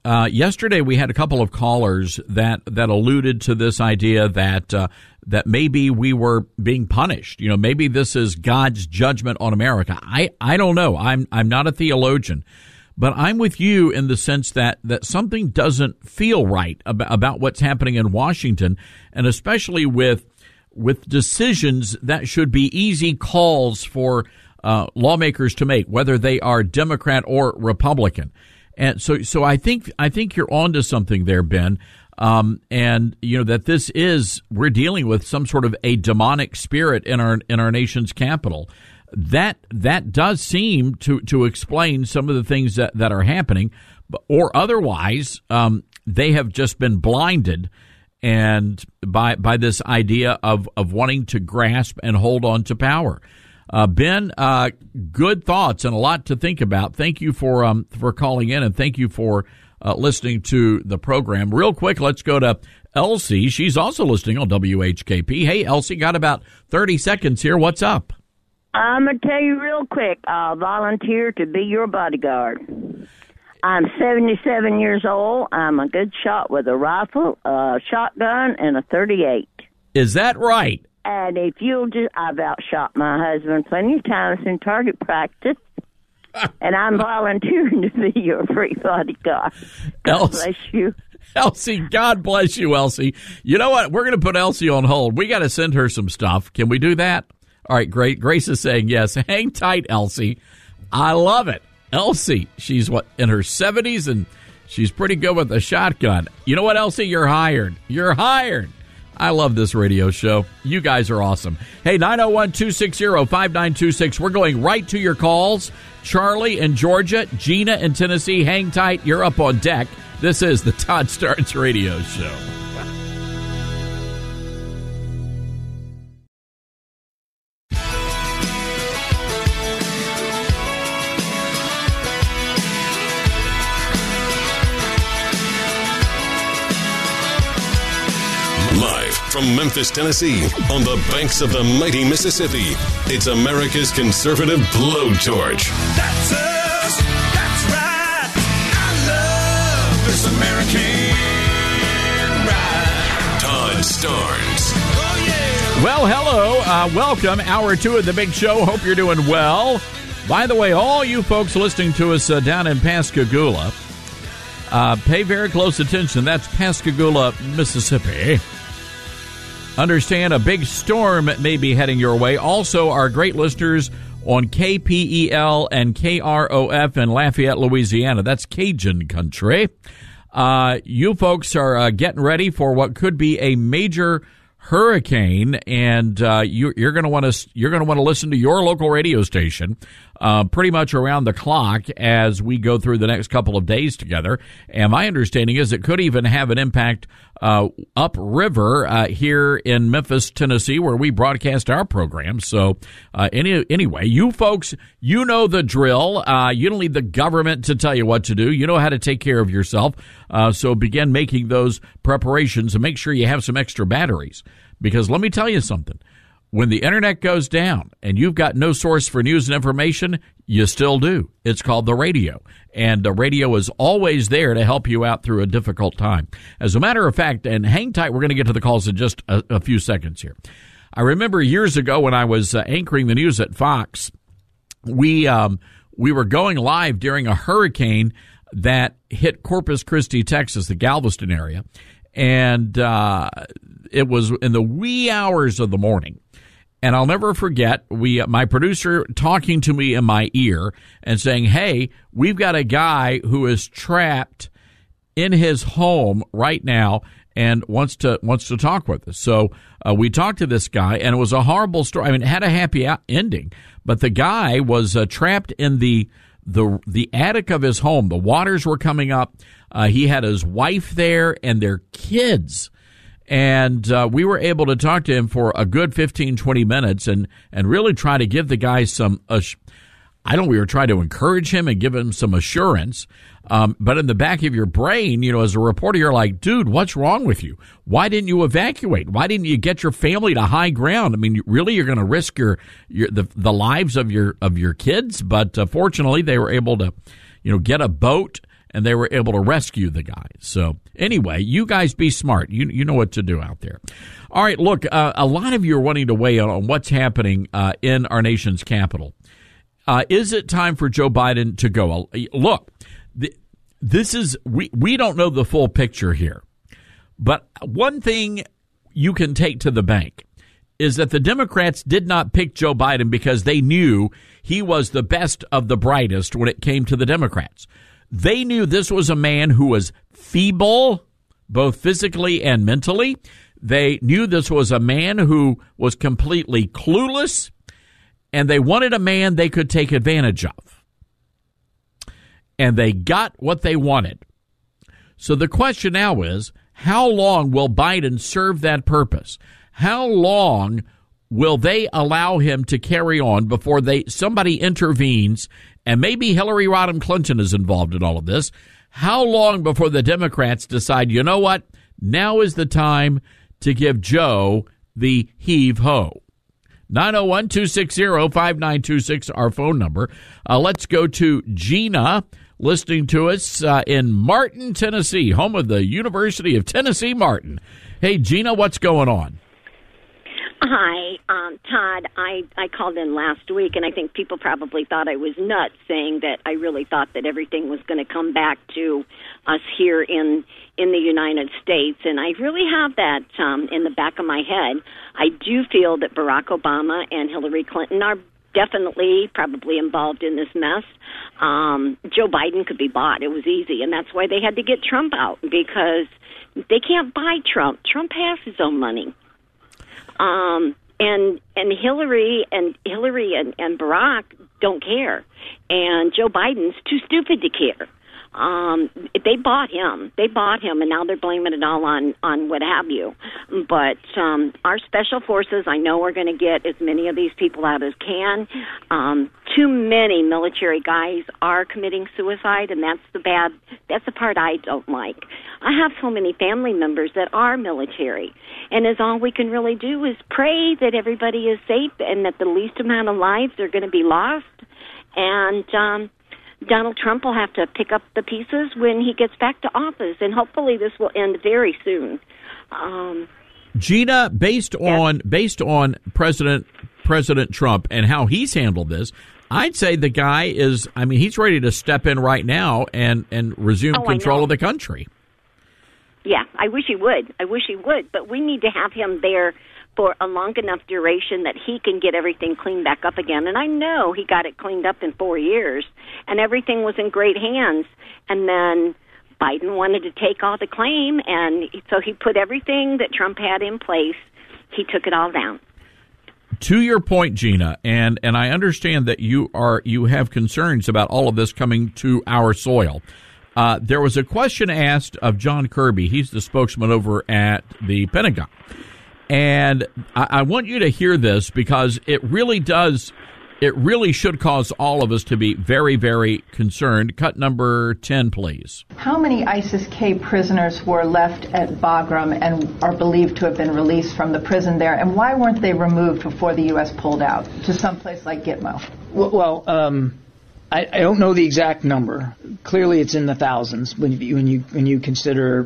[SPEAKER 6] yesterday we had a couple of callers that alluded to this idea that maybe we were being punished. Maybe this is God's judgment on America. I don't know. I'm not a theologian, but I'm with you in the sense that something doesn't feel right about what's happening in Washington, and especially with decisions that should be easy calls for lawmakers to make, whether they are Democrat or Republican. And so I think you're onto something there, Ben. And that we're dealing with some sort of a demonic spirit in our nation's capital. That does seem to explain some of the things that are happening, or otherwise, they have just been blinded and by this idea of wanting to grasp and hold on to power. Ben, good thoughts and a lot to think about. Thank you for calling in, and thank you for listening to the program. Real quick, let's go to Elsie. She's also listening on WHKP. Hey, Elsie, got about 30 seconds here. What's up?
[SPEAKER 16] I'm going to tell you real quick. I'll volunteer to be your bodyguard. I'm 77 years old. I'm a good shot with a rifle, a shotgun, and a .38.
[SPEAKER 6] Is that right?
[SPEAKER 16] And if you'll I've outshot my husband plenty of times in target practice, and I'm volunteering to be your free bodyguard. God bless you.
[SPEAKER 6] Elsie, God bless you, Elsie. You know what? We're going to put Elsie on hold. We got to send her some stuff. Can we do that? All right, great. Grace is saying yes. Hang tight, Elsie. I love it. Elsie, she's in her 70s, and she's pretty good with a shotgun. You know what, Elsie? You're hired. You're hired. I love this radio show. You guys are awesome. Hey, 901-260-5926. We're going right to your calls. Charlie in Georgia, Gina in Tennessee. Hang tight. You're up on deck. This is the Todd Starnes Radio Show.
[SPEAKER 4] Live from Memphis, Tennessee, on the banks of the mighty Mississippi, it's America's conservative blowtorch.
[SPEAKER 5] That's us. That's right. I love this American ride.
[SPEAKER 4] Todd Starnes.
[SPEAKER 5] Oh, yeah.
[SPEAKER 6] Well, hello. Welcome. Hour 2 of the big show. Hope you're doing well. By the way, all you folks listening to us down in Pascagoula, pay very close attention. That's Pascagoula, Mississippi. Understand a big storm may be heading your way. Also, our great listeners on KPEL and KROF in Lafayette, Louisiana. That's Cajun country. You folks are getting ready for what could be a major hurricane, and you're going to want to listen to your local radio station pretty much around the clock as we go through the next couple of days together. And my understanding is it could even have an impact upriver here in Memphis, Tennessee, where we broadcast our program. So anyway, you folks, you know the drill. You don't need the government to tell you what to do. You know how to take care of yourself. So begin making those preparations and make sure you have some extra batteries. Because let me tell you something. When the internet goes down and you've got no source for news and information, you still do. It's called the radio. And the radio is always there to help you out through a difficult time. As a matter of fact, and hang tight, we're going to get to the calls in just a few seconds here. I remember years ago when I was anchoring the news at Fox, we were going live during a hurricane that hit Corpus Christi, Texas, the Galveston area. And it was in the wee hours of the morning. And I'll never forget my producer talking to me in my ear and saying, "Hey, we've got a guy who is trapped in his home right now and wants to talk with us." So we talked to this guy, and it was a horrible story. I mean, it had a happy ending, but the guy was trapped in the attic of his home. The waters were coming up. He had his wife there and their kids. And we were able to talk to him for a good 15, 20 minutes and really try to give the guy we were trying to encourage him and give him some assurance. But in the back of your brain, as a reporter, you're like, dude, what's wrong with you? Why didn't you evacuate? Why didn't you get your family to high ground? I mean, really, you're going to risk the lives of your kids? But fortunately, they were able to, get a boat and they were able to rescue the guy. So anyway, you guys be smart. You know what to do out there. All right, look, a lot of you are wanting to weigh in on what's happening in our nation's capital. Is it time for Joe Biden to go? Look, this is we don't know the full picture here, but one thing you can take to the bank is that the Democrats did not pick Joe Biden because they knew he was the best of the brightest when it came to the Democrats. They knew this was a man who was feeble, both physically and mentally. They knew this was a man who was completely clueless, and they wanted a man they could take advantage of. And they got what they wanted. So the question now is, how long will Biden serve that purpose? How long will they allow him to carry on before somebody intervenes, and maybe Hillary Rodham Clinton is involved in all of this? How long before the Democrats decide, you know what, now is the time to give Joe the heave-ho? 901-260-5926, our phone number. Let's go to Gina, listening to us in Martin, Tennessee, home of the University of Tennessee, Martin. Hey, Gina, what's going on?
[SPEAKER 17] Hi, Todd. I called in last week, and I think people probably thought I was nuts saying that I really thought that everything was going to come back to us here in the United States, and I really have that in the back of my head. I do feel that Barack Obama and Hillary Clinton are definitely probably involved in this mess. Joe Biden could be bought. It was easy, and that's why they had to get Trump out, because they can't buy Trump. Trump has his own money. And Hillary and Barack don't care, and Joe Biden's too stupid to care. They bought him, and now they're blaming it all on what have you. But our special forces, I know, are going to get as many of these people out as can. Too many military guys are committing suicide, and that's the part I don't like. I have so many family members that are military, and all we can really do is pray that everybody is safe and that the least amount of lives are going to be lost. And Donald Trump will have to pick up the pieces when he gets back to office, and hopefully this will end very soon.
[SPEAKER 6] Gina, based on President Trump and how he's handled this, I'd say the guy is, he's ready to step in right now and resume control of the country.
[SPEAKER 17] Yeah, I wish he would, but we need to have him there for a long enough duration that he can get everything cleaned back up again. And I know he got it cleaned up in 4 years, and everything was in great hands. And then Biden wanted to take all the claim, and so he put everything that Trump had in place, he took it all down.
[SPEAKER 6] To your point, Gina, and I understand that you have concerns about all of this coming to our soil. There was a question asked of John Kirby. He's the spokesman over at the Pentagon. And I want you to hear this, because it really should cause all of us to be very, very concerned. Cut number 10, please.
[SPEAKER 18] How many ISIS-K prisoners were left at Bagram and are believed to have been released from the prison there? And why weren't they removed before the U.S. pulled out to someplace like Gitmo?
[SPEAKER 19] Well, I don't know the exact number. Clearly, it's in the thousands when you consider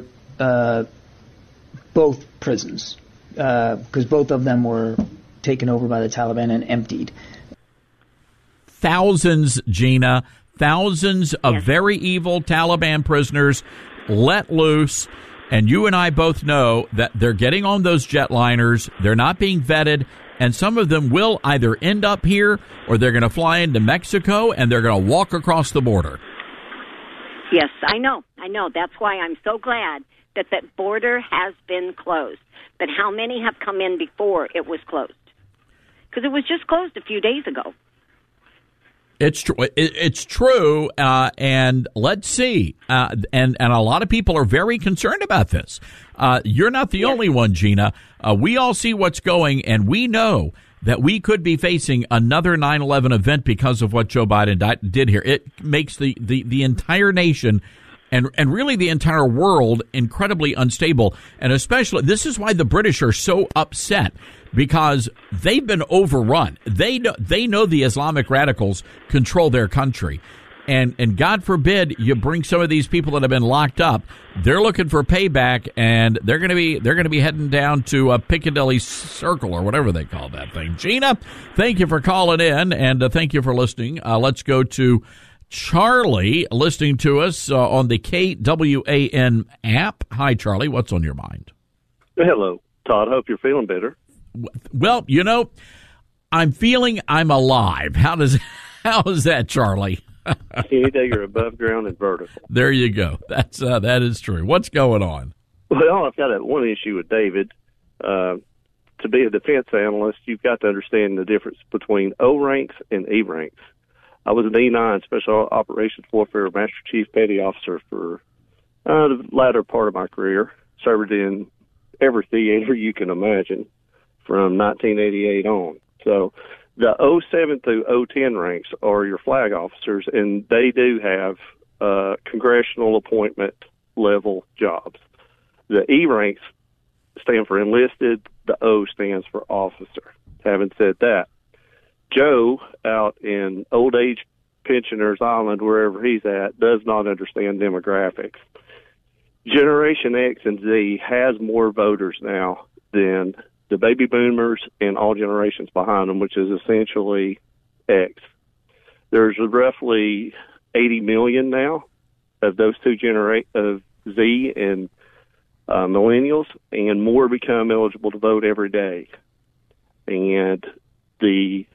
[SPEAKER 19] both prisons, because both of them were taken over by the Taliban and emptied.
[SPEAKER 6] Thousands, Gina, thousands of very evil Taliban prisoners let loose, and you and I both know that they're getting on those jetliners. They're not being vetted, and some of them will either end up here or they're going to fly into Mexico and they're going to walk across the border.
[SPEAKER 17] Yes, I know. That's why I'm so glad that border has been closed. But how many have come in before it was closed? Because it was just closed a few days ago.
[SPEAKER 6] It's true. It's true, and let's see. And a lot of people are very concerned about this. You're not the only one, Gina. We all see what's going, and we know that we could be facing another 9/11 event because of what Joe Biden did here. It makes the entire nation and really the entire world incredibly unstable. And especially, this is why the British are so upset, because they've been overrun. They know the Islamic radicals control their country. And God forbid you bring some of these people that have been locked up. They're looking for payback, and they're going to be heading down to Piccadilly Circle or whatever they call that thing. Gina, thank you for calling in, and thank you for listening. Let's go to Charlie, listening to us on the KWAN app. Hi, Charlie. What's on your mind?
[SPEAKER 20] Hello, Todd. Hope you're feeling better.
[SPEAKER 6] Well, you know, I'm feeling I'm alive. How is that, Charlie?
[SPEAKER 20] Any day you're above ground and vertical.
[SPEAKER 6] There you go. That is true. What's going on?
[SPEAKER 20] Well, I've got one issue with David. To be a defense analyst, you've got to understand the difference between O ranks and E ranks. I was an E9 Special Operations Warfare Master Chief Petty Officer for the latter part of my career. Served in every theater you can imagine from 1988 on. So the 07 through 010 ranks are your flag officers, and they do have congressional appointment level jobs. The E ranks stand for enlisted. The O stands for officer. Having said that, Joe out in Old Age Pensioners Island, wherever he's at, does not understand demographics. Generation X and Z has more voters now than the baby boomers and all generations behind them, which is essentially X. There's roughly 80 million now of those two of Z and millennials, and more become eligible to vote every day. And the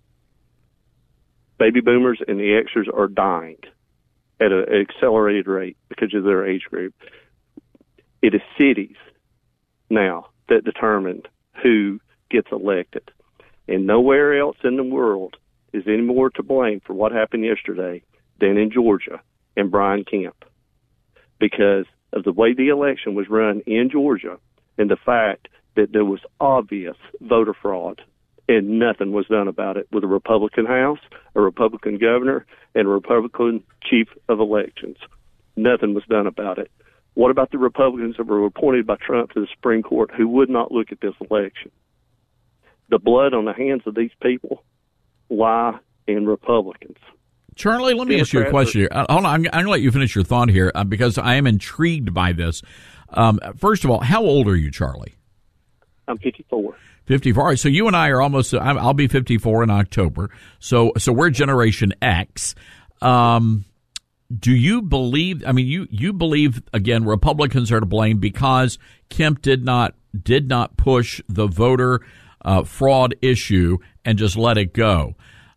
[SPEAKER 20] baby boomers and the Xers are dying at an accelerated rate because of their age group. It is cities now that determine who gets elected. And nowhere else in the world is any more to blame for what happened yesterday than in Georgia and Brian Kemp, because of the way the election was run in Georgia and the fact that there was obvious voter fraud and nothing was done about it with a Republican House, a Republican governor, and a Republican chief of elections. Nothing was done about it. What about the Republicans that were appointed by Trump to the Supreme Court who would not look at this election? The blood on the hands of these people lie in Republicans.
[SPEAKER 6] Charlie, let me ask you a question here. Hold on, I'm going to let you finish your thought here because I am intrigued by this. First of all, how old are you, Charlie?
[SPEAKER 20] I'm 54.
[SPEAKER 6] 54. All right, so you and I are almost. I'll be 54 in October. So we're Generation X. Do you believe? I mean, you believe again Republicans are to blame because Kemp did not push the voter fraud issue and just let it go.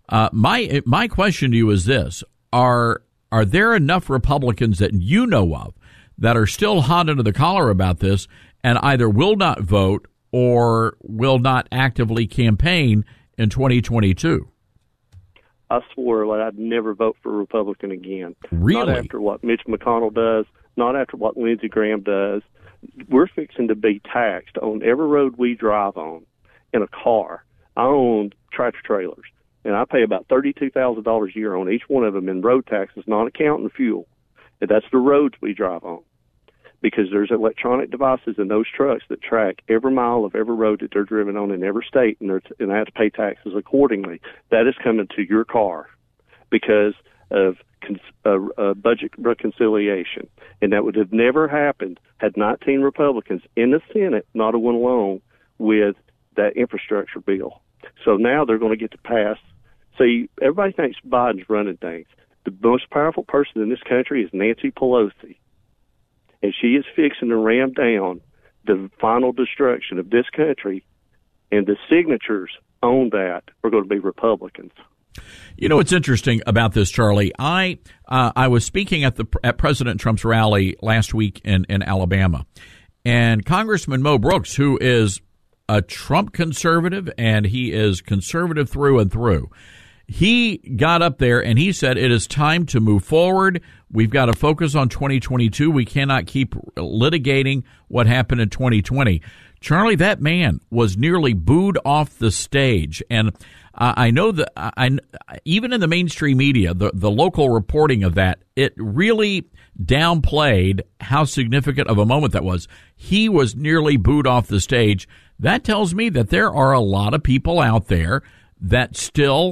[SPEAKER 6] My question to you is this: Are there enough Republicans that you know of that are still hot under the collar about this and either will not vote or will not actively campaign in 2022?
[SPEAKER 20] I swore that I'd never vote for a Republican again.
[SPEAKER 6] Really?
[SPEAKER 20] Not after what Mitch McConnell does, not after what Lindsey Graham does. We're fixing to be taxed on every road we drive on in a car. I own tractor trailers, and I pay about $32,000 a year on each one of them in road taxes, not accounting fuel. And that's the roads we drive on, because there's electronic devices in those trucks that track every mile of every road that they're driven on in every state, and I have to pay taxes accordingly. That is coming to your car because of budget reconciliation, and that would have never happened had 19 Republicans in the Senate not have went along with that infrastructure bill. So now they're going to get to pass. See, everybody thinks Biden's running things. The most powerful person in this country is Nancy Pelosi, and she is fixing to ram down the final destruction of this country, and the signatures on that are going to be Republicans.
[SPEAKER 6] You know what's interesting about this, Charlie? I was speaking at President Trump's rally last week in Alabama, and Congressman Mo Brooks, who is a Trump conservative, and he is conservative through and through, he got up there and he said it is time to move forward. We've got to focus on 2022. We cannot keep litigating what happened in 2020. Charlie, that man was nearly booed off the stage. And I know that even in the mainstream media, the local reporting of that, it really downplayed how significant of a moment that was. He was nearly booed off the stage. That tells me that there are a lot of people out there that still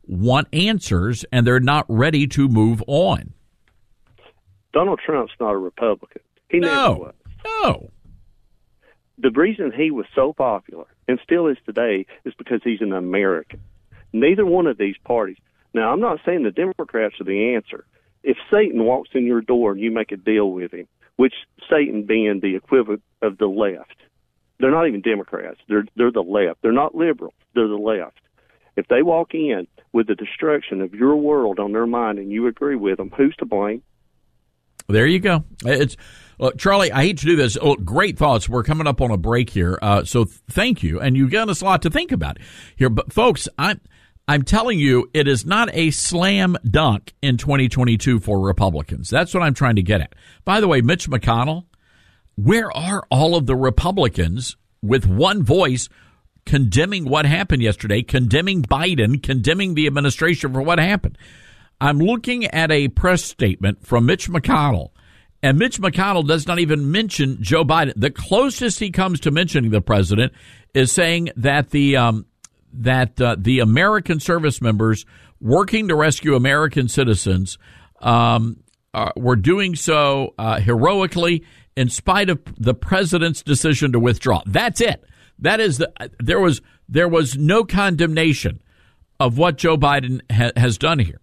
[SPEAKER 6] want answers, and they're not ready to move on.
[SPEAKER 20] Donald Trump's not a Republican. He never was.
[SPEAKER 6] No.
[SPEAKER 20] The reason he was so popular, and still is today, is because he's an American. Neither one of these parties. Now, I'm not saying the Democrats are the answer. If Satan walks in your door and you make a deal with him, which Satan being the equivalent of the left, they're not even Democrats. They're the left. They're not liberal. They're the left. If they walk in with the destruction of your world on their mind and you agree with them, who's to blame?
[SPEAKER 6] There you go. Look, Charlie, I hate to do this. Oh, great thoughts. We're coming up on a break here, so thank you. And you've got us a lot to think about here. But, folks, I'm telling you, it is not a slam dunk in 2022 for Republicans. That's what I'm trying to get at. By the way, Mitch McConnell, where are all of the Republicans with one voice condemning what happened yesterday, condemning Biden, condemning the administration for what happened? I'm looking at a press statement from Mitch McConnell, and Mitch McConnell does not even mention Joe Biden. The closest he comes to mentioning the president is saying that the American service members working to rescue American citizens were doing so heroically in spite of the president's decision to withdraw. That's it. That is there was no condemnation of what Joe Biden has done here.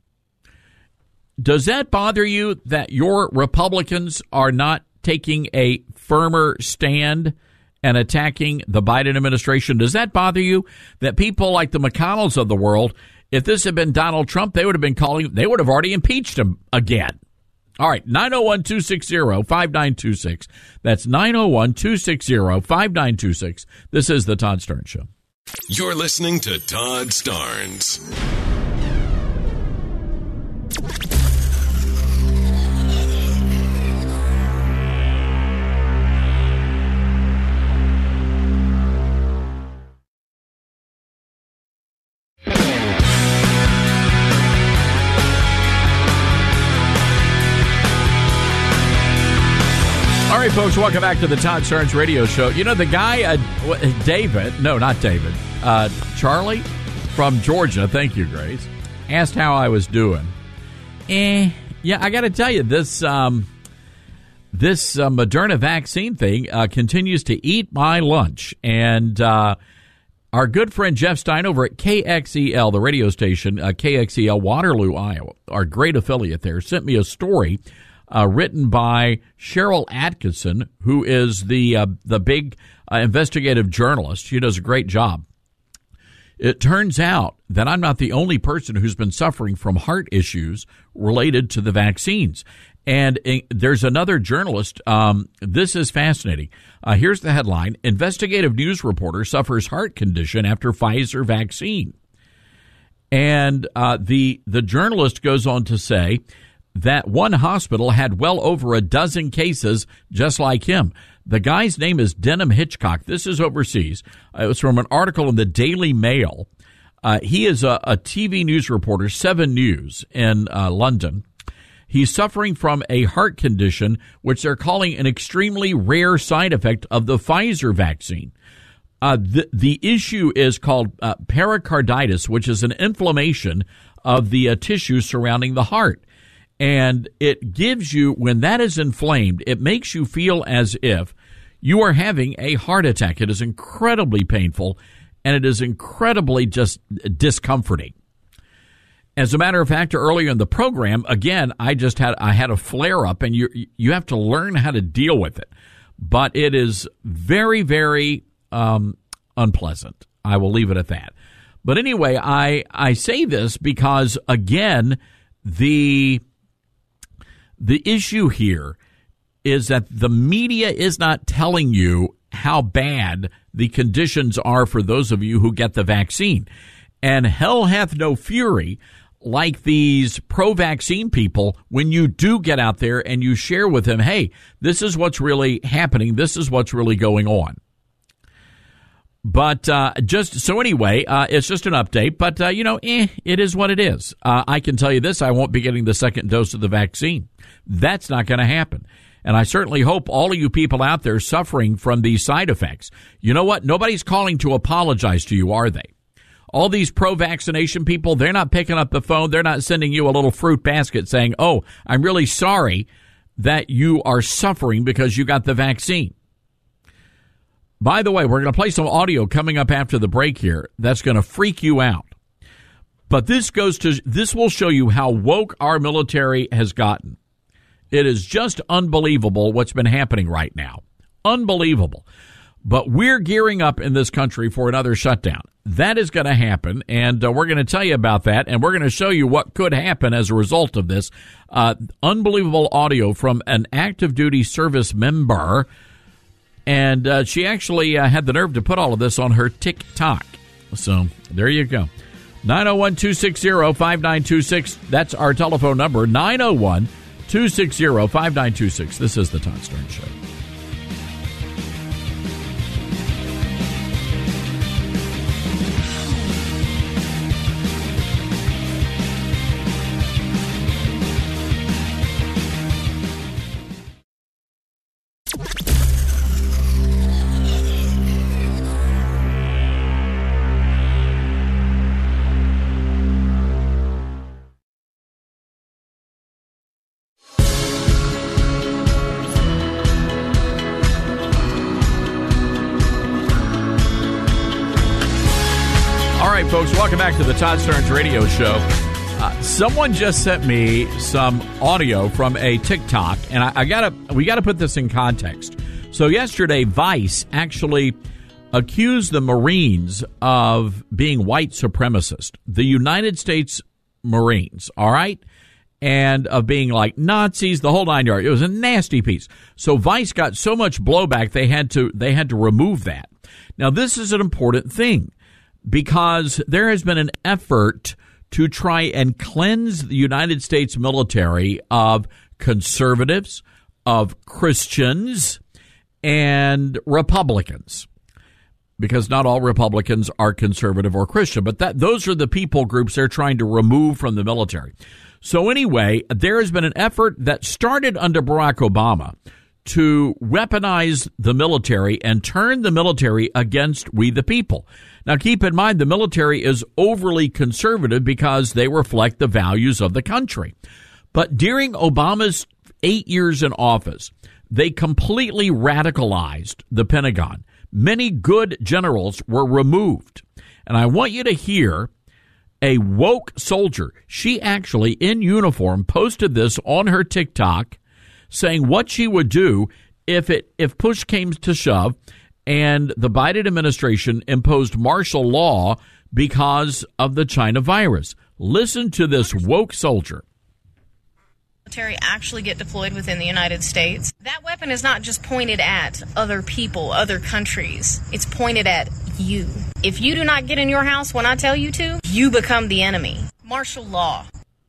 [SPEAKER 6] Does that bother you that your Republicans are not taking a firmer stand and attacking the Biden administration? Does that bother you that people like the McConnells of the world, if this had been Donald Trump, they would have already impeached him again? All right, 901-260-5926. That's 901-260-5926. This is the Todd Starnes Show.
[SPEAKER 4] You're listening to Todd Starnes.
[SPEAKER 6] All right, folks, welcome back to the Todd Starnes Radio Show. You know, the guy, Charlie from Georgia, thank you, Grace, asked how I was doing. Yeah, I got to tell you, this Moderna vaccine thing continues to eat my lunch. And our good friend Jeff Stein over at KXEL, the radio station, KXEL Waterloo, Iowa, our great affiliate there, sent me a story written by Cheryl Atkinson, who is the big investigative journalist. She does a great job. It turns out that I'm not the only person who's been suffering from heart issues related to the vaccines. And there's another journalist. This is fascinating. Here's the headline. Investigative news reporter suffers heart condition after Pfizer vaccine. And the journalist goes on to say that one hospital had well over a dozen cases just like him. The guy's name is Denham Hitchcock. This is overseas. It was from an article in the Daily Mail. He is a TV news reporter, 7 News in London. He's suffering from a heart condition, which they're calling an extremely rare side effect of the Pfizer vaccine. The issue is called pericarditis, which is an inflammation of the tissue surrounding the heart. And it gives you, when that is inflamed, it makes you feel as if you are having a heart attack. It is incredibly painful, and it is incredibly just discomforting. As a matter of fact, earlier in the program, again, I had a flare up, and you have to learn how to deal with it. But it is very, very unpleasant. I will leave it at that. But anyway, I say this because, again, the issue here is that the media is not telling you how bad the conditions are for those of you who get the vaccine. And hell hath no fury like these pro-vaccine people when you do get out there and you share with them, hey, this is what's really happening. This is what's really going on. But it's just an update. But, it is what it is. I can tell you this, I won't be getting the second dose of the vaccine. That's not going to happen. And I certainly hope all of you people out there suffering from these side effects, you know what? Nobody's calling to apologize to you, are they? All these pro-vaccination people, they're not picking up the phone. They're not sending you a little fruit basket saying, oh, I'm really sorry that you are suffering because you got the vaccine. By the way, we're going to play some audio coming up after the break here that's going to freak you out. But this will show you how woke our military has gotten. It is just unbelievable what's been happening right now. Unbelievable. But we're gearing up in this country for another shutdown. That is going to happen, and we're going to tell you about that, and we're going to show you what could happen as a result of this. Unbelievable audio from an active duty service member, and she actually had the nerve to put all of this on her TikTok. So there you go. 901-260-5926. That's our telephone number, 901-260-5926. This is the Todd Stern Show. Folks, welcome back to the Todd Stern's radio show. Someone just sent me some audio from a TikTok, and we gotta put this in context. So yesterday, Vice actually accused the Marines of being white supremacist, the United States Marines, all right, and of being like Nazis, the whole 9 yards. It was a nasty piece. So Vice got so much blowback they had to remove that. Now this is an important thing, because there has been an effort to try and cleanse the United States military of conservatives, of Christians, and Republicans. Because not all Republicans are conservative or Christian, but those are the people groups they're trying to remove from the military. So anyway, there has been an effort that started under Barack Obama to weaponize the military and turn the military against we the people. Now, keep in mind, the military is overly conservative because they reflect the values of the country. But during Obama's 8 years in office, they completely radicalized the Pentagon. Many good generals were removed. And I want you to hear a woke soldier. She actually, in uniform, posted this on her TikTok, saying what she would do if push came to shove and the Biden administration imposed martial law because of the China virus. Listen to this woke soldier.
[SPEAKER 21] Military actually get deployed within the United States. That weapon is not just pointed at other people, other countries. It's pointed at you. If you do not get in your house when I tell you to, you become the enemy. Martial law.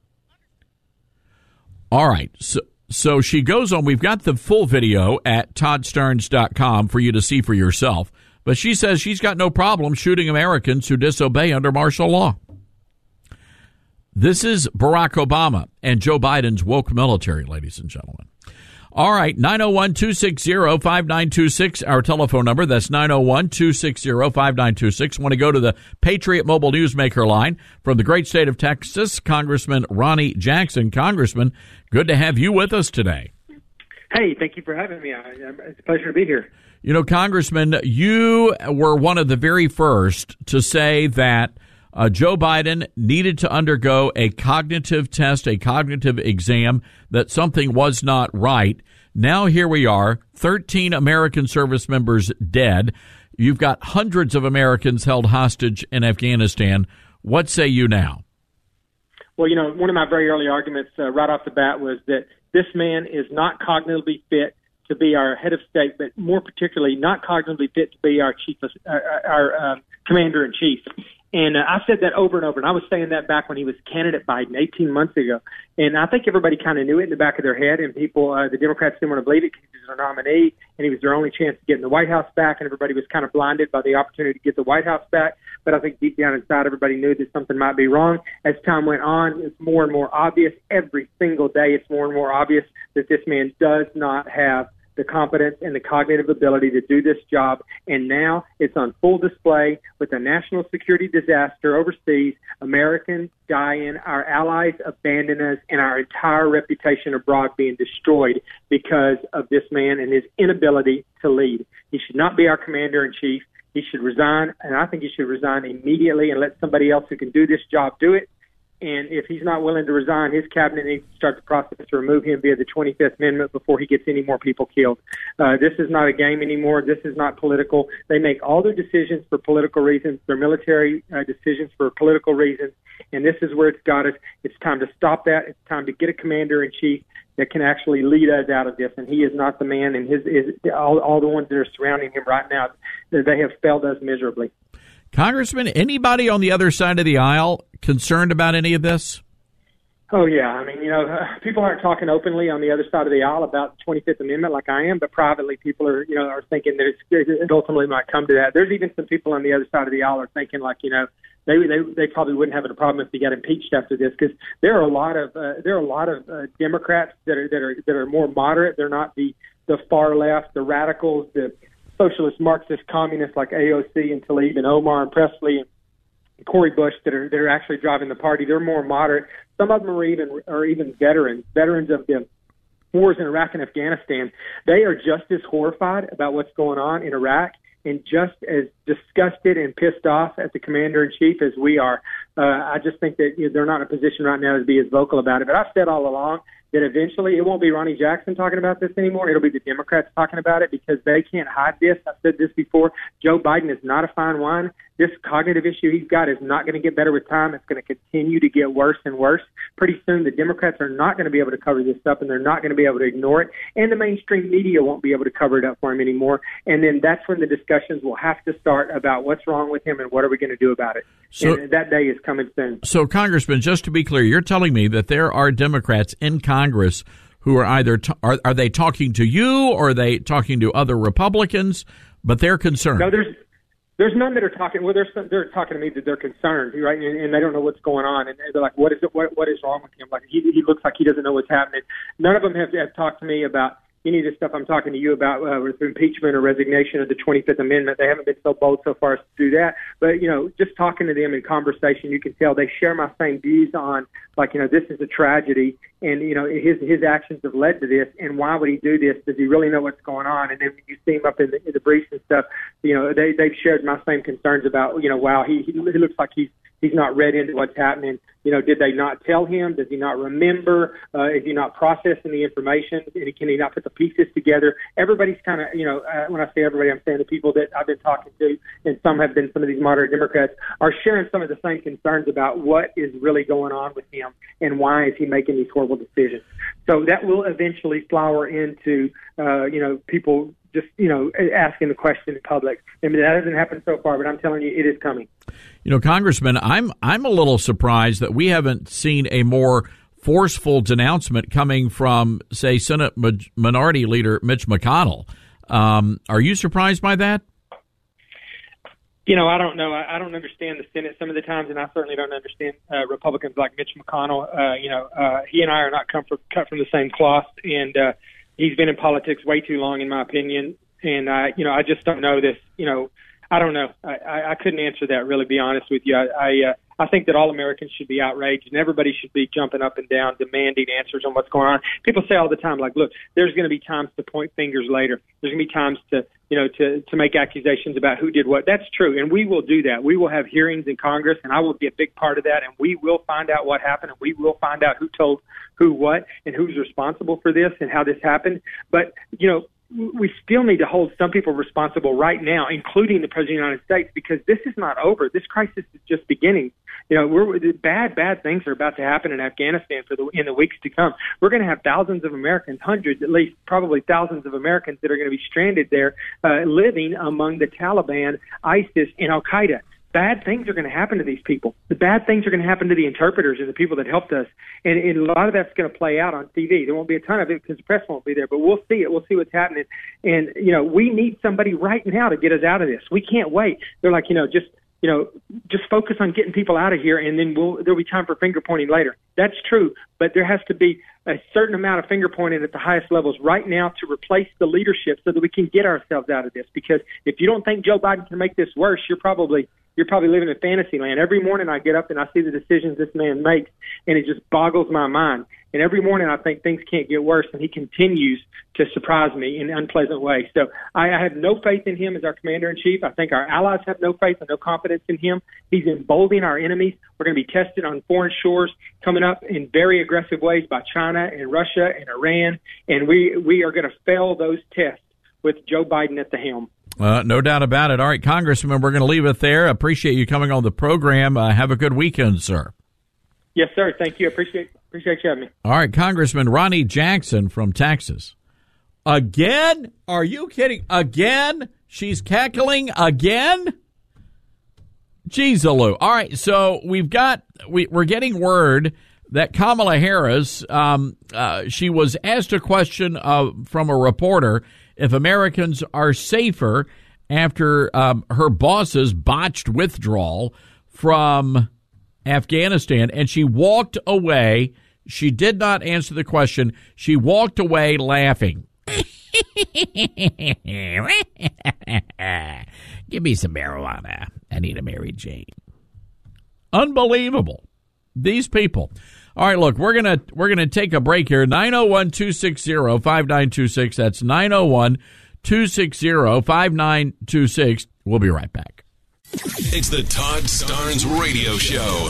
[SPEAKER 6] All right. So she goes on. We've got the full video at toddsterns.com for you to see for yourself. But she says she's got no problem shooting Americans who disobey under martial law. This is Barack Obama and Joe Biden's woke military, ladies and gentlemen. All right, 901-260-5926, our telephone number. That's 901-260-5926. Want to go to the Patriot Mobile Newsmaker line from the great state of Texas, Congressman Ronnie Jackson. Congressman, good to have you with us today.
[SPEAKER 22] Hey, thank you for having me. It's a pleasure to be here.
[SPEAKER 6] You know, Congressman, you were one of the very first to say that Joe Biden needed to undergo a cognitive test, a cognitive exam, that something was not right. Now here we are, 13 American service members dead. You've got hundreds of Americans held hostage in Afghanistan. What say you now?
[SPEAKER 22] Well, you know, one of my very early arguments right off the bat was that this man is not cognitively fit to be our head of state, but more particularly not cognitively fit to be our commander-in-chief. And I said that over and over, and I was saying that back when he was candidate Biden 18 months ago. And I think everybody kind of knew it in the back of their head, and people, the Democrats didn't want to believe it because he was their nominee, and he was their only chance to get in the White House back, and everybody was kind of blinded by the opportunity to get the White House back. But I think deep down inside, everybody knew that something might be wrong. As time went on, it's more and more obvious. Every single day, it's more and more obvious that this man does not have the competence and the cognitive ability to do this job. And now it's on full display with a national security disaster overseas, Americans dying, our allies abandon us, and our entire reputation abroad being destroyed because of this man and his inability to lead. He should not be our commander-in-chief. He should resign, and I think he should resign immediately and let somebody else who can do this job do it. And if he's not willing to resign, his cabinet needs to start the process to remove him via the 25th Amendment before he gets any more people killed. This is not a game anymore. This is not political. They make all their decisions for political reasons, their military decisions for political reasons, and this is where it's got us. It's time to stop that. It's time to get a commander-in-chief that can actually lead us out of this, and he is not the man, and all the ones that are surrounding him right now, they have failed us miserably.
[SPEAKER 6] Congressman, anybody on the other side of the aisle concerned about any of this?
[SPEAKER 22] Oh, yeah. I mean, people aren't talking openly on the other side of the aisle about the 25th Amendment like I am, but privately people are thinking that it ultimately might come to that. There's even some people on the other side of the aisle are thinking like, they probably wouldn't have a problem if he got impeached after this, because there are a lot of Democrats that are more moderate. They're not the far left, the radicals, the socialist, Marxist, communists like AOC and Tlaib and Omar and Presley and Cori Bush that are actually driving the party. They're more moderate. Some of them are even veterans of the wars in Iraq and Afghanistan. They are just as horrified about what's going on in Iraq and just as disgusted and pissed off at the commander-in-chief as we are. I just think that they're not in a position right now to be as vocal about it. But I've said all along that eventually it won't be Ronnie Jackson talking about this anymore. It'll be the Democrats talking about it because they can't hide this. I've said this before. Joe Biden is not a fine wine. This cognitive issue he's got is not going to get better with time. It's going to continue to get worse and worse. Pretty soon the Democrats are not going to be able to cover this up, and they're not going to be able to ignore it. And the mainstream media won't be able to cover it up for him anymore. And then that's when the discussions will have to start about what's wrong with him and what are we going to do about it. So, and that day is coming soon.
[SPEAKER 6] So, Congressman, just to be clear, you're telling me that there are Democrats in Congress who are either are they talking to you or are they talking to other Republicans, but they're concerned?
[SPEAKER 22] No, there's none that are talking. Well, they're talking to me that they're concerned, right? And they don't know what's going on, and they're like, "What is it? What is wrong with him? Like he looks like he doesn't know what's happening." None of them have talked to me about any of this stuff I'm talking to you about with impeachment or resignation of the 25th Amendment. They haven't been so bold so far as to do that. But, just talking to them in conversation, you can tell they share my same views on, this is a tragedy. And, his actions have led to this. And why would he do this? Does he really know what's going on? And then when you see him up in the briefs and stuff, they've shared my same concerns about, wow, he looks like he's not read into what's happening. Did they not tell him? Does he not remember? Is he not processing the information? Can he not put the pieces together? Everybody's kind of, when I say everybody, I'm saying the people that I've been talking to, and some have been some of these moderate Democrats, are sharing some of the same concerns about what is really going on with him and why is he making these horrible decisions. So that will eventually flower into, people just, asking the question in public. I mean, that hasn't happened so far, but I'm telling you, it is coming.
[SPEAKER 6] Congressman, I'm a little surprised that we haven't seen a more forceful denouncement coming from, say, Senate Minority Leader Mitch McConnell. Are you surprised by that?
[SPEAKER 22] I don't know. I don't understand the Senate some of the times, and I certainly don't understand Republicans like Mitch McConnell. He and I are not cut from the same cloth, and he's been in politics way too long, in my opinion. And I just don't know this. I don't know. I couldn't answer that, really, be honest with you. I think that all Americans should be outraged, and everybody should be jumping up and down, demanding answers on what's going on. People say all the time, like, look, there's going to be times to point fingers later. There's going to be times to make accusations about who did what. That's true, and we will do that. We will have hearings in Congress, and I will be a big part of that, and we will find out what happened, and we will find out who told who what and who's responsible for this and how this happened. But, we still need to hold some people responsible right now, including the President of the United States, because this is not over. This crisis is just beginning. Bad things are about to happen in Afghanistan in the weeks to come. We're going to have thousands of Americans, hundreds, at least probably thousands of Americans that are going to be stranded there, living among the Taliban, ISIS, and Al-Qaeda. Bad things are going to happen to these people. The bad things are going to happen to the interpreters and the people that helped us. And a lot of that's going to play out on TV. There won't be a ton of it because the press won't be there, but we'll see it. We'll see what's happening. And, we need somebody right now to get us out of this. We can't wait. They're like, just focus on getting people out of here, and then there'll be time for finger pointing later. That's true, but there has to be a certain amount of finger pointing at the highest levels right now to replace the leadership so that we can get ourselves out of this. Because if you don't think Joe Biden can make this worse, you're probably living in fantasy land. Every morning I get up and I see the decisions this man makes, and it just boggles my mind. And every morning I think things can't get worse, and he continues to surprise me in unpleasant ways. So I have no faith in him as our commander-in-chief. I think our allies have no faith and no confidence in him. He's emboldening our enemies. We're going to be tested on foreign shores coming up in very aggressive ways by China and Russia and Iran, and we are going to fail those tests with Joe Biden at the helm.
[SPEAKER 6] No doubt about it. All right, Congressman, we're going to leave it there. Appreciate you coming on the program. Have a good weekend, sir.
[SPEAKER 22] Yes, sir. Thank you. Appreciate you having me.
[SPEAKER 6] All right, Congressman Ronnie Jackson from Texas. Again? Are you kidding? Again? She's cackling again? Geez, Alou. All right, so we're getting word that Kamala Harris, she was asked a question from a reporter if Americans are safer after her boss's botched withdrawal from Afghanistan, and she walked away. She did not answer the question. She walked away laughing. Give me some marijuana. I need a Mary Jane. Unbelievable. These people. All right, look, we're gonna take a break here. 901-260-5926. That's 901-260-5926. We'll be right back.
[SPEAKER 4] It's the Todd Starnes Radio Show.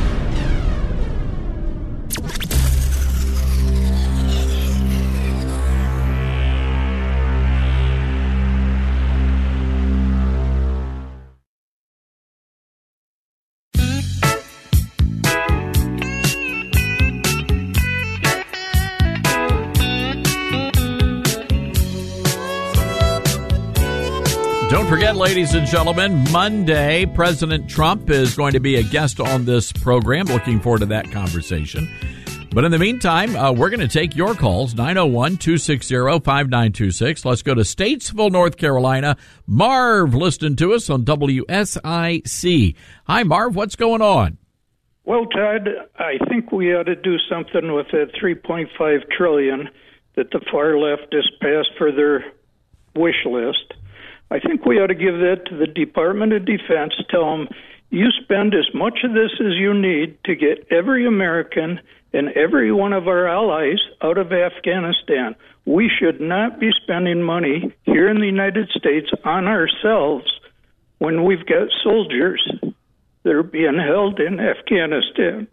[SPEAKER 6] Don't forget, ladies and gentlemen, Monday, President Trump is going to be a guest on this program. Looking forward to that conversation. But in the meantime, we're going to take your calls, 901-260-5926. Let's go to Statesville, North Carolina. Marv, listening to us on WSIC. Hi, Marv. What's going on?
[SPEAKER 2] Well, Todd, I think we ought to do something with that $3.5 trillion that the far left has passed for their wish list. I think we ought to give that to the Department of Defense. Tell them, you spend as much of this as you need to get every American and every one of our allies out of Afghanistan. We should not be spending money here in the United States on ourselves when we've got soldiers that are being held in Afghanistan.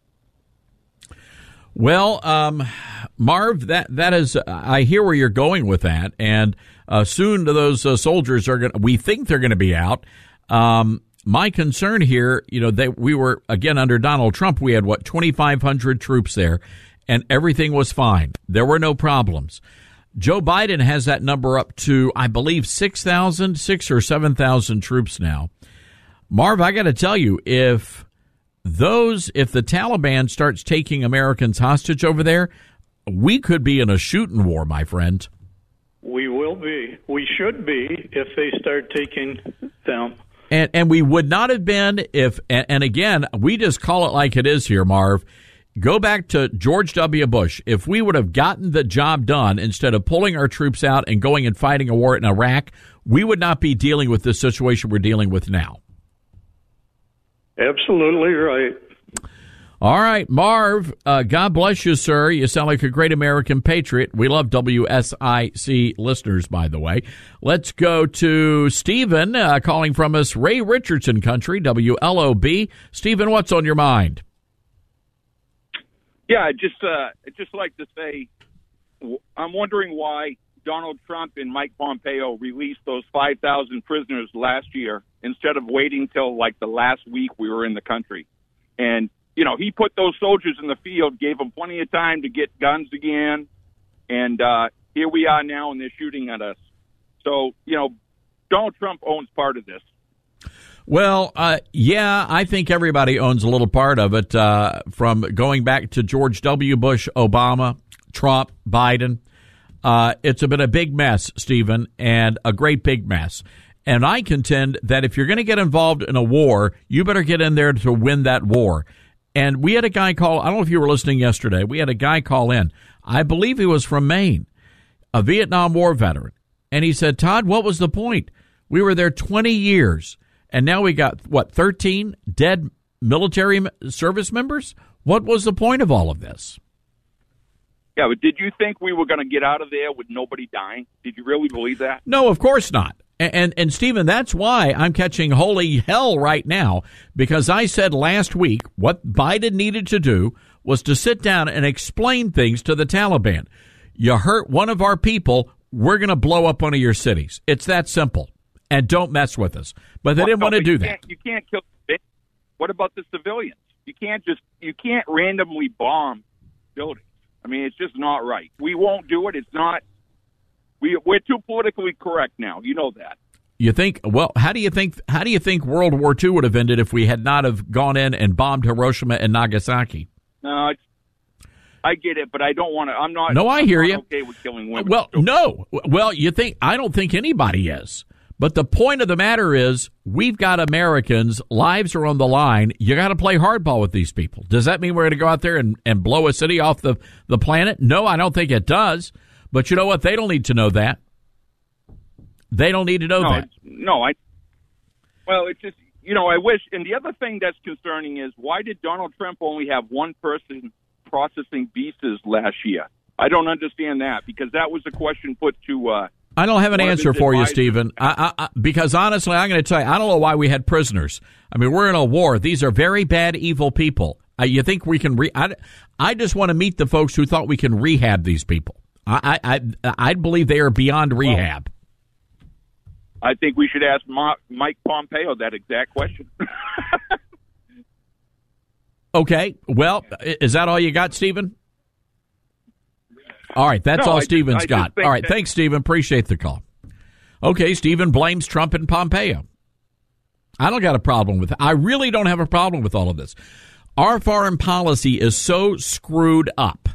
[SPEAKER 6] Well, Marv, that is, I hear where you're going with that, and soon those soldiers are we think they're going to be out. My concern here, we were, again, under Donald Trump, we had 2,500 troops there, and everything was fine. There were no problems. Joe Biden has that number up to, I believe, 6,000 or 7,000 troops now. Marv, I got to tell you, if the Taliban starts taking Americans hostage over there, we could be in a shooting war, my friend.
[SPEAKER 2] We will be. We should be if they start taking them.
[SPEAKER 6] And we would not have been if, and again, we just call it like it is here, Marv. Go back to George W. Bush. If we would have gotten the job done instead of pulling our troops out and going and fighting a war in Iraq, we would not be dealing with this situation we're dealing with now.
[SPEAKER 2] Absolutely right.
[SPEAKER 6] All right, Marv, God bless you, sir. You sound like a great American patriot. We love WSIC listeners, by the way. Let's go to Stephen calling from us, Ray Richardson country, WLOB. Stephen, what's on your mind?
[SPEAKER 3] Yeah, I'd just like to say I'm wondering why Donald Trump and Mike Pompeo released those 5,000 prisoners last year instead of waiting till like the last week we were in the country. And he put those soldiers in the field, gave them plenty of time to get guns again, and here we are now, and they're shooting at us. So, Donald Trump owns part of this.
[SPEAKER 6] Well, yeah, I think everybody owns a little part of it, from going back to George W. Bush, Obama, Trump, Biden. It's been a big mess, Stephen, and a great big mess. And I contend that if you're going to get involved in a war, you better get in there to win that war. And we had a guy call, I don't know if you were listening yesterday, we had a guy call in. I believe he was from Maine, a Vietnam War veteran. And he said, Todd, what was the point? We were there 20 years, and now we got, 13 dead military service members? What was the point of all of this?
[SPEAKER 3] Yeah, but did you think we were going to get out of there with nobody dying? Did you really believe that?
[SPEAKER 6] No, of course not. And Stephen, that's why I'm catching holy hell right now, because I said last week what Biden needed to do was to sit down and explain things to the Taliban. You hurt one of our people, we're going to blow up one of your cities. It's that simple. And don't mess with us. But they didn't want to do that.
[SPEAKER 3] You can't kill. What about the civilians? You can't randomly bomb buildings. I mean, it's just not right. We won't do it. It's not. We're too politically correct now. You know that.
[SPEAKER 6] You think? Well, how do you think World War II would have ended if we had not have gone in and bombed Hiroshima and Nagasaki?
[SPEAKER 3] No, I get it, but I don't want to. I'm not.
[SPEAKER 6] No, I hear you.
[SPEAKER 3] Okay with killing women.
[SPEAKER 6] Well, no. Well, you think? I don't think anybody is. But the point of the matter is, we've got Americans. Lives are on the line. You got to play hardball with these people. Does that mean we're going to go out there and blow a city off the planet? No, I don't think it does. But you know what? They don't need to know that. They don't need to know that.
[SPEAKER 3] Well, it's just, I wish. And the other thing that's concerning is, why did Donald Trump only have one person processing visas last year? I don't understand that, because that was a question put to.
[SPEAKER 6] I don't have an answer for you, Stephen. Because honestly, I'm going to tell you, I don't know why we had prisoners. I mean, we're in a war. These are very bad, evil people. You think we can? I just want to meet the folks who thought we can rehab these people. I believe they are beyond rehab.
[SPEAKER 3] Well, I think we should ask Mike Pompeo that exact question.
[SPEAKER 6] Okay. Well, is that all you got, Stephen? All right. That's all Stephen's got. All right. Thanks, Stephen. Appreciate the call. Okay. Stephen blames Trump and Pompeo. I don't got a problem with it. I really don't have a problem with all of this. Our foreign policy is so screwed up.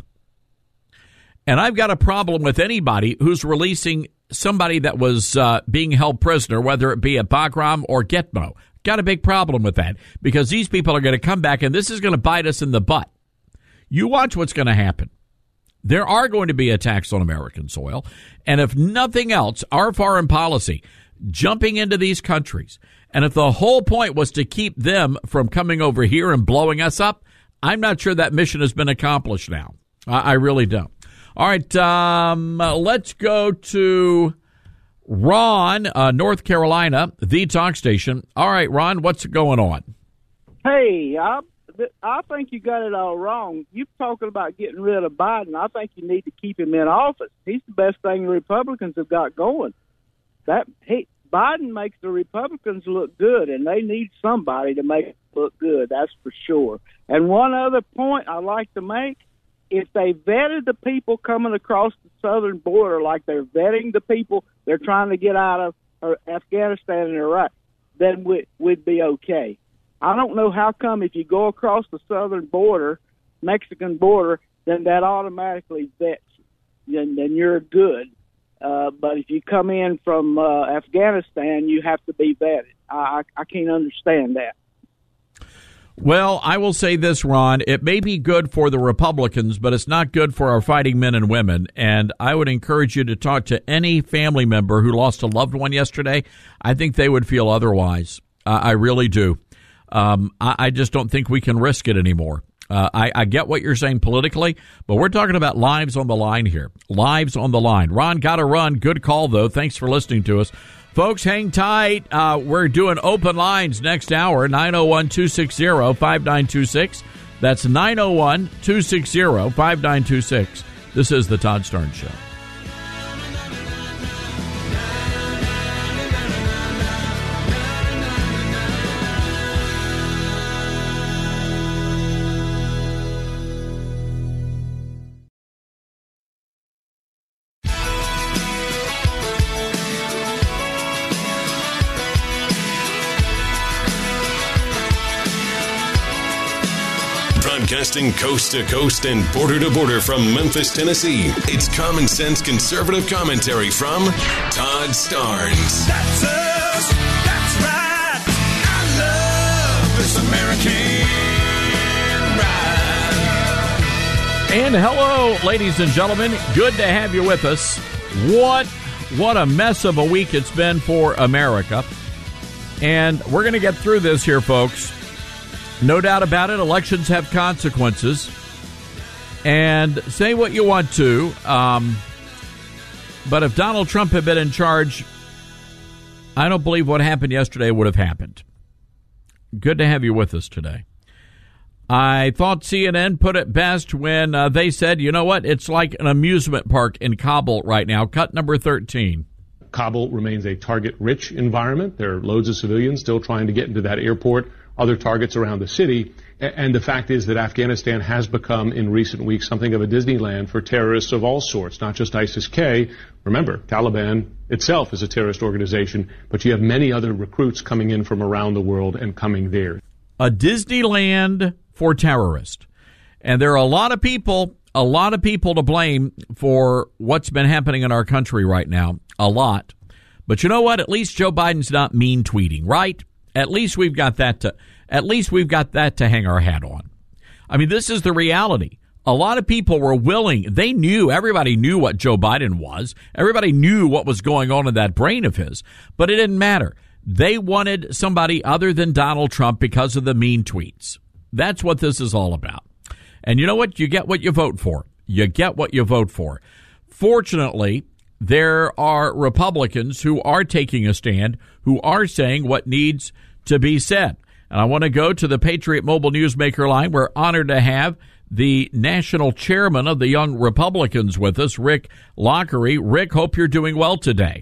[SPEAKER 6] And I've got a problem with anybody who's releasing somebody that was being held prisoner, whether it be at Bagram or Gitmo. Got a big problem with that, because these people are going to come back, and this is going to bite us in the butt. You watch what's going to happen. There are going to be attacks on American soil. And if nothing else, our foreign policy, jumping into these countries, and if the whole point was to keep them from coming over here and blowing us up, I'm not sure that mission has been accomplished now. I really don't. All right, let's go to Ron, North Carolina, the talk station. All right, Ron, what's going on?
[SPEAKER 1] Hey, I think you got it all wrong. You're talking about getting rid of Biden. I think you need to keep him in office. He's the best thing the Republicans have got going. Biden makes the Republicans look good, and they need somebody to make it look good, that's for sure. And one other point I like to make, if they vetted the people coming across the southern border like they're vetting the people they're trying to get out of Afghanistan and Iraq, then we'd be okay. I don't know how come if you go across the southern border, Mexican border, then that automatically vets you, and then you're good. But if you come in from Afghanistan, you have to be vetted. I can't understand that.
[SPEAKER 6] Well, I will say this, Ron. It may be good for the Republicans, but it's not good for our fighting men and women. And I would encourage you to talk to any family member who lost a loved one yesterday. I think they would feel otherwise. I really do. I just don't think we can risk it anymore. I get what you're saying politically, but we're talking about lives on the line here. Lives on the line. Ron, gotta run. Good call, though. Thanks for listening to us. Folks, hang tight. We're doing open lines next hour, 901-260-5926. That's 901-260-5926. This is the Todd Starnes Show.
[SPEAKER 4] Broadcasting coast to coast and border to border from Memphis, Tennessee. It's common sense conservative commentary from Todd Starnes.
[SPEAKER 5] That's That's right. I love this American ride.
[SPEAKER 6] And hello, ladies and gentlemen. Good to have you with us. What a mess of a week it's been for America. And we're going to get through this here, folks. No doubt about it, elections have consequences. And say what you want to, but if Donald Trump had been in charge, I don't believe what happened yesterday would have happened. Good to have you with us today. I thought CNN put it best when they said, you know what, it's like an amusement park in Kabul right now. Cut number 13.
[SPEAKER 7] Kabul remains a target-rich environment. There are loads of civilians still trying to get into that airport, other targets around the city. And the fact is that Afghanistan has become, in recent weeks, something of a Disneyland for terrorists of all sorts, not just ISIS-K. Remember, Taliban itself is a terrorist organization, but you have many other recruits coming in from around the world and coming there.
[SPEAKER 6] A Disneyland for terrorists. And there are a lot of people to blame for what's been happening in our country right now. A lot. But you know what? At least Joe Biden's not mean tweeting, right? At least we've got that to hang our hat on. I mean, this is the reality. A lot of people were willing. Everybody knew what Joe Biden was. Everybody knew what was going on in that brain of his. But it didn't matter. They wanted somebody other than Donald Trump because of the mean tweets. That's what this is all about. And you know what? You get what you vote for. You get what you vote for. Fortunately, there are Republicans who are taking a stand, who are saying what needs to be said. And I want to go to the Patriot Mobile Newsmaker line. We're honored to have the national chairman of the Young Republicans with us, Rick Lockery. Rick, hope you're doing well today.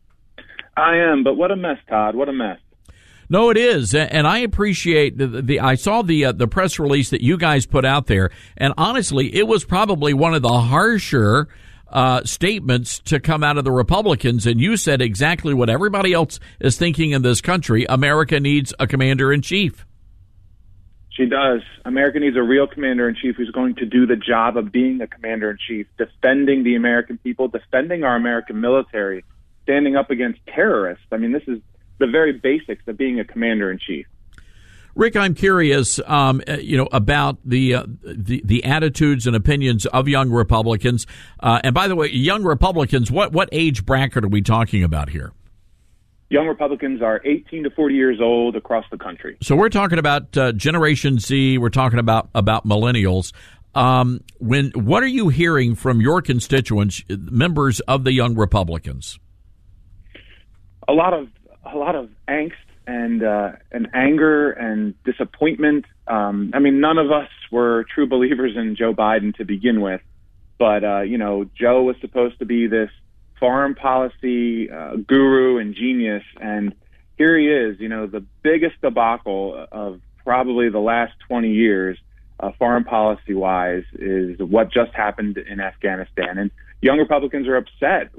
[SPEAKER 8] I am, but what a mess, Todd. What a mess.
[SPEAKER 6] No, it is, and I appreciate I saw the press release that you guys put out there, and honestly, it was probably one of the harsher statements to come out of the Republicans, and you said exactly what everybody else is thinking in this country. America needs a commander-in-chief.
[SPEAKER 8] She does. America needs a real commander-in-chief who's going to do the job of being a commander-in-chief, defending the American people, defending our American military, standing up against terrorists. I mean, this is the very basics of being a commander-in-chief.
[SPEAKER 6] Rick, I'm curious, about the attitudes and opinions of young Republicans. And by the way, young Republicans, what age bracket are we talking about here?
[SPEAKER 8] Young Republicans are 18 to 40 years old across the country.
[SPEAKER 6] So we're talking about Generation Z. We're talking about millennials. What are you hearing from your constituents, members of the Young Republicans?
[SPEAKER 8] A lot of angst and anger and disappointment. I mean, none of us were true believers in Joe Biden to begin with, but Joe was supposed to be this foreign policy guru and genius, and here he is. The biggest debacle of probably the last 20 years, foreign policy wise, is what just happened in Afghanistan, and young Republicans are upset.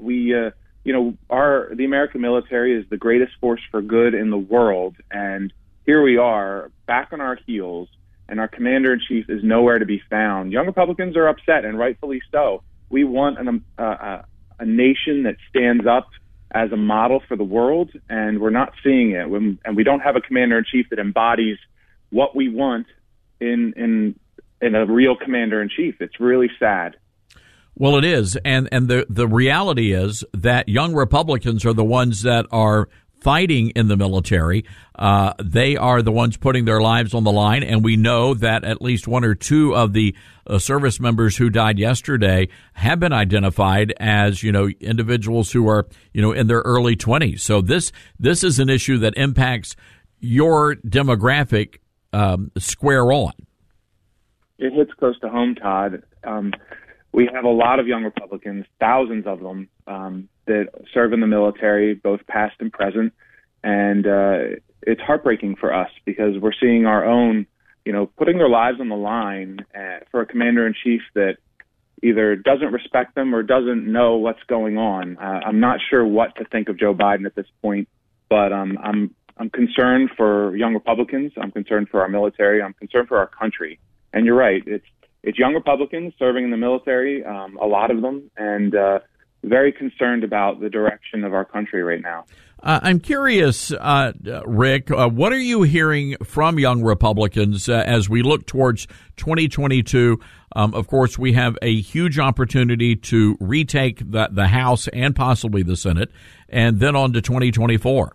[SPEAKER 8] The American military is the greatest force for good in the world, and here we are back on our heels, and our commander-in-chief is nowhere to be found. Young Republicans are upset, and rightfully so. We want a nation that stands up as a model for the world, and we're not seeing it. And we don't have a commander-in-chief that embodies what we want in a real commander-in-chief. It's really sad.
[SPEAKER 6] Well, it is, and the reality is that young Republicans are the ones that are fighting in the military. They are the ones putting their lives on the line, and we know that at least one or two of the service members who died yesterday have been identified as, individuals who are, in their early 20s. So this is an issue that impacts your demographic square on.
[SPEAKER 8] It hits close to home, Todd. We have a lot of young Republicans, thousands of them, that serve in the military, both past and present. And it's heartbreaking for us because we're seeing our own, putting their lives on the line for a commander-in-chief that either doesn't respect them or doesn't know what's going on. I'm not sure what to think of Joe Biden at this point, but I'm concerned for young Republicans. I'm concerned for our military. I'm concerned for our country. And you're right. It's young Republicans serving in the military, a lot of them, and very concerned about the direction of our country right now.
[SPEAKER 6] I'm curious, Rick, what are you hearing from young Republicans as we look towards 2022? Of course, we have a huge opportunity to retake the House and possibly the Senate, and then on to 2024.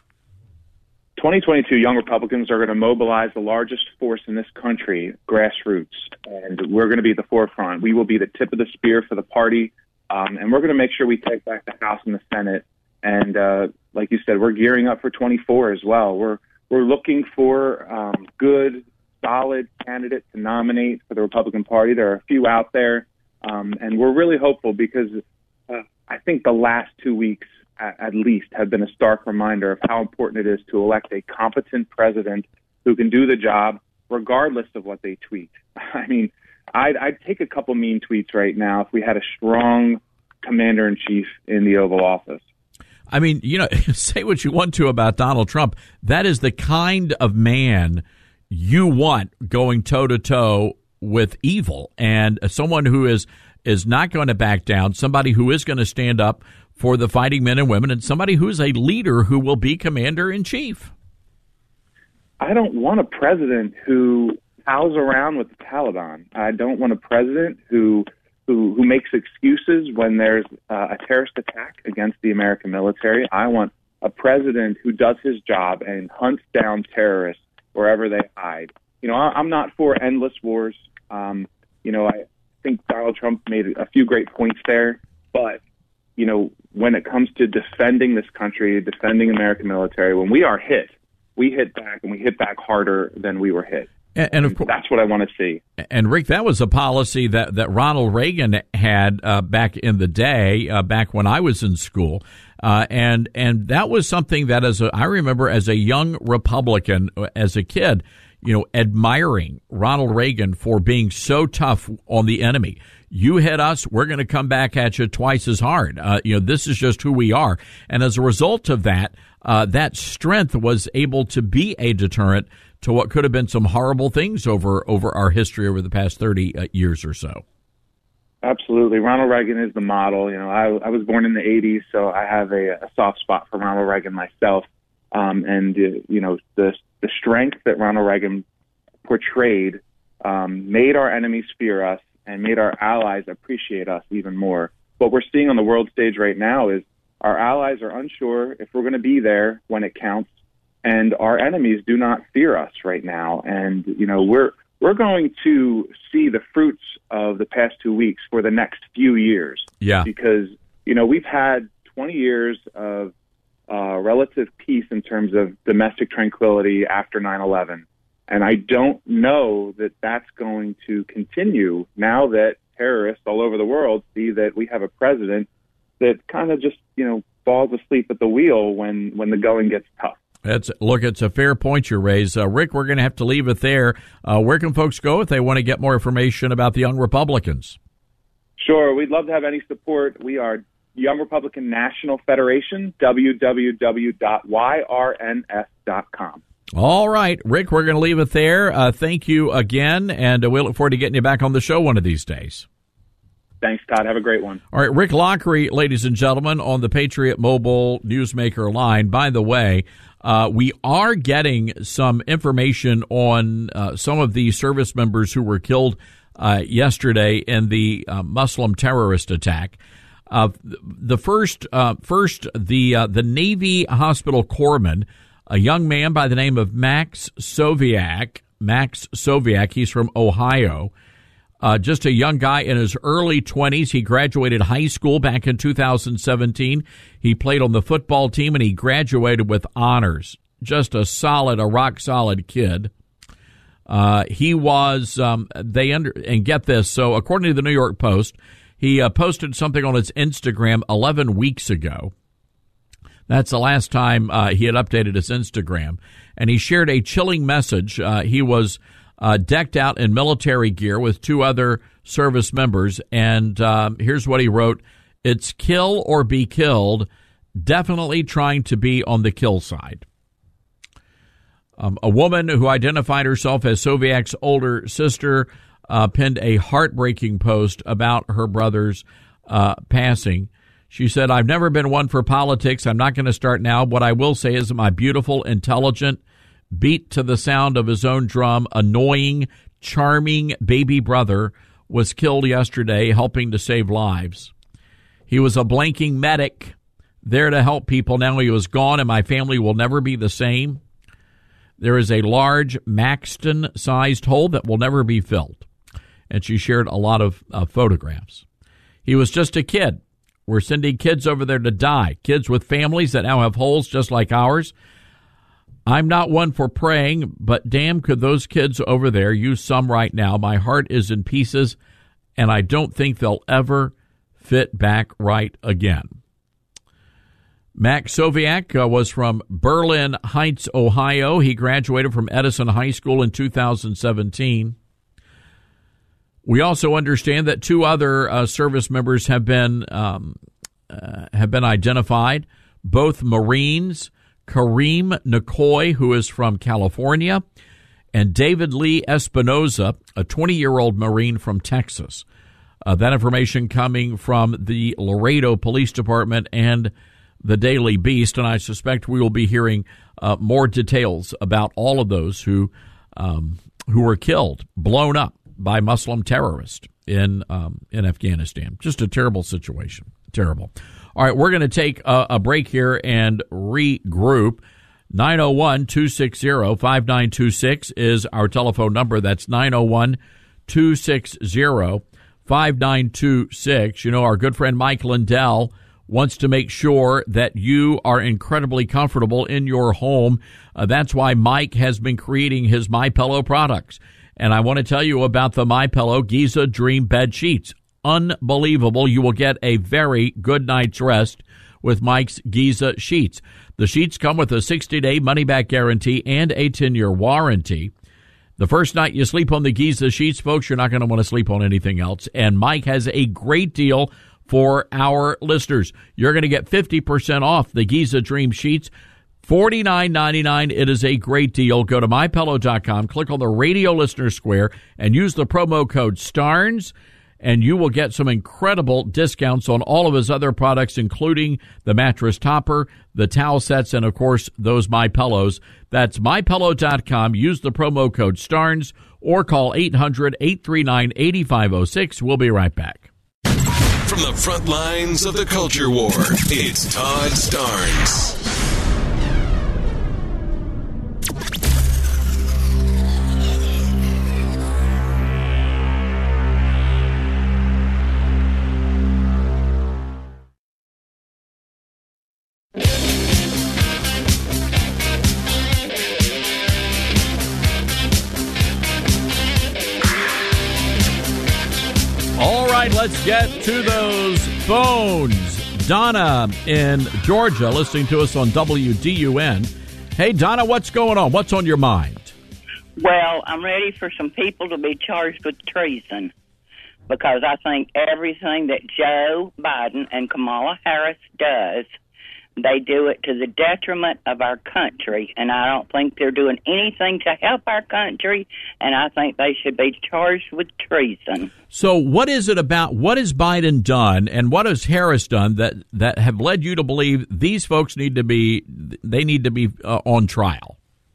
[SPEAKER 8] 2022, young Republicans are going to mobilize the largest force in this country, grassroots, and we're going to be at the forefront. We will be the tip of the spear for the party, and we're going to make sure we take back the House and the Senate. And like you said, we're gearing up for 24 as well. We're looking for good, solid candidates to nominate for the Republican Party. There are a few out there, and we're really hopeful because I think the last 2 weeks at least have been a stark reminder of how important it is to elect a competent president who can do the job regardless of what they tweet. I mean, I'd take a couple mean tweets right now if we had a strong commander-in-chief in the Oval Office.
[SPEAKER 6] I mean, say what you want to about Donald Trump. That is the kind of man you want going toe-to-toe with evil, and someone who is not going to back down, somebody who is going to stand up for the fighting men and women, and somebody who's a leader who will be commander-in-chief.
[SPEAKER 8] I don't want a president who pals around with the Taliban. I don't want a president who makes excuses when there's a terrorist attack against the American military. I want a president who does his job and hunts down terrorists wherever they hide. I'm not for endless wars. I think Donald Trump made a few great points there, but when it comes to defending this country, defending American military, when we are hit, we hit back, and we hit back harder than we were hit.
[SPEAKER 6] And of course,
[SPEAKER 8] that's what I want to see.
[SPEAKER 6] And Rick, that was a policy that Ronald Reagan had back in the day, back when I was in school, and that was something that I remember as a young Republican, as a kid, admiring Ronald Reagan for being so tough on the enemy. You hit us, we're going to come back at you twice as hard. This is just who we are. And as a result of that, that strength was able to be a deterrent to what could have been some horrible things over our history over the past 30 years or so.
[SPEAKER 8] Absolutely. Ronald Reagan is the model. I was born in the 80s, so I have a soft spot for Ronald Reagan myself. The strength that Ronald Reagan portrayed made our enemies fear us and made our allies appreciate us even more. What we're seeing on the world stage right now is our allies are unsure if we're going to be there when it counts, and our enemies do not fear us right now. And, we're going to see the fruits of the past 2 weeks for the next few years.
[SPEAKER 6] Yeah.
[SPEAKER 8] Because, we've had 20 years of relative peace in terms of domestic tranquility after 9/11. And I don't know that that's going to continue now that terrorists all over the world see that we have a president that kind of just, falls asleep at the wheel when the going gets tough.
[SPEAKER 6] It's a fair point you raise. Rick, we're going to have to leave it there. Where can folks go if they want to get more information about the Young Republicans?
[SPEAKER 8] Sure. We'd love to have any support. We are Young Republican National Federation, www.yrns.com.
[SPEAKER 6] All right, Rick, we're going to leave it there. Thank you again, and we look forward to getting you back on the show one of these days.
[SPEAKER 8] Thanks, Todd. Have a great one.
[SPEAKER 6] All right, Rick Lockery, ladies and gentlemen, on the Patriot Mobile Newsmaker line. By the way, we are getting some information on some of the service members who were killed yesterday in the Muslim terrorist attack. The Navy hospital corpsman, a young man by the name of Max Soviak. He's from Ohio. Just a young guy in his early 20s. He graduated high school back in 2017. He played on the football team, and he graduated with honors. Just a rock solid kid. He was, and get this, so according to the New York Post, he posted something on his Instagram 11 weeks ago. That's the last time he had updated his Instagram. And he shared a chilling message. He was decked out in military gear with two other service members. And here's what he wrote. It's kill or be killed. Definitely trying to be on the kill side. A woman who identified herself as Soviak's older sister penned a heartbreaking post about her brother's passing. She said, I've never been one for politics. I'm not going to start now. What I will say is that my beautiful, intelligent, beat to the sound of his own drum, annoying, charming baby brother was killed yesterday helping to save lives. He was a blanking medic there to help people. Now he was gone, and my family will never be the same. There is a large Maxton-sized hole that will never be filled. And she shared a lot of photographs. He was just a kid. We're sending kids over there to die, kids with families that now have holes just like ours. I'm not one for praying, but damn, could those kids over there use some right now. My heart is in pieces, and I don't think they'll ever fit back right again. Max Soviak was from Berlin Heights, Ohio. He graduated from Edison High School in 2017. We also understand that 2 other service members have been identified, both Marines, Kareem Nikoy, who is from California, and David Lee Espinoza, a 20-year-old Marine from Texas. That information coming from the Laredo Police Department and the Daily Beast, and I suspect we will be hearing more details about all of those who were killed, blown up by Muslim terrorists in Afghanistan. Just a terrible situation. Terrible. All right, we're going to take a break here and regroup. 901-260-5926 is our telephone number. That's 901-260-5926. You know, our good friend Mike Lindell wants to make sure that you are incredibly comfortable in your home. That's why Mike has been creating his MyPillow products. And I want to tell you about the MyPillow Giza Dream Bed Sheets. Unbelievable. You will get a very good night's rest with Mike's Giza sheets. The sheets come with a 60-day money-back guarantee and a 10-year warranty. The first night you sleep on the Giza sheets, folks, you're not going to want to sleep on anything else. And Mike has a great deal for our listeners. You're going to get 50% off the Giza Dream Sheets, $49.99. It is a great deal. Go to MyPillow.com, click on the radio listener square, and use the promo code STARNS, and you will get some incredible discounts on all of his other products, including the mattress topper, the towel sets, and, of course, those MyPillows. That's MyPillow.com. Use the promo code STARNS or call 800-839-8506. We'll be right back.
[SPEAKER 4] From the front lines of the culture war, it's Todd Starnes.
[SPEAKER 6] Let's get to those phones. Donna in Georgia listening to us on WDUN. Hey, Donna, what's going on? What's on your mind?
[SPEAKER 10] Well, I'm ready for some people to be charged with treason because I think everything that Joe Biden and Kamala Harris does, they do it to the detriment of our country, and I don't think they're doing anything to help our country, and I think they should be charged with treason.
[SPEAKER 6] So what is it about, what has Biden done and what has Harris done that have led you to believe these folks need to be on trial?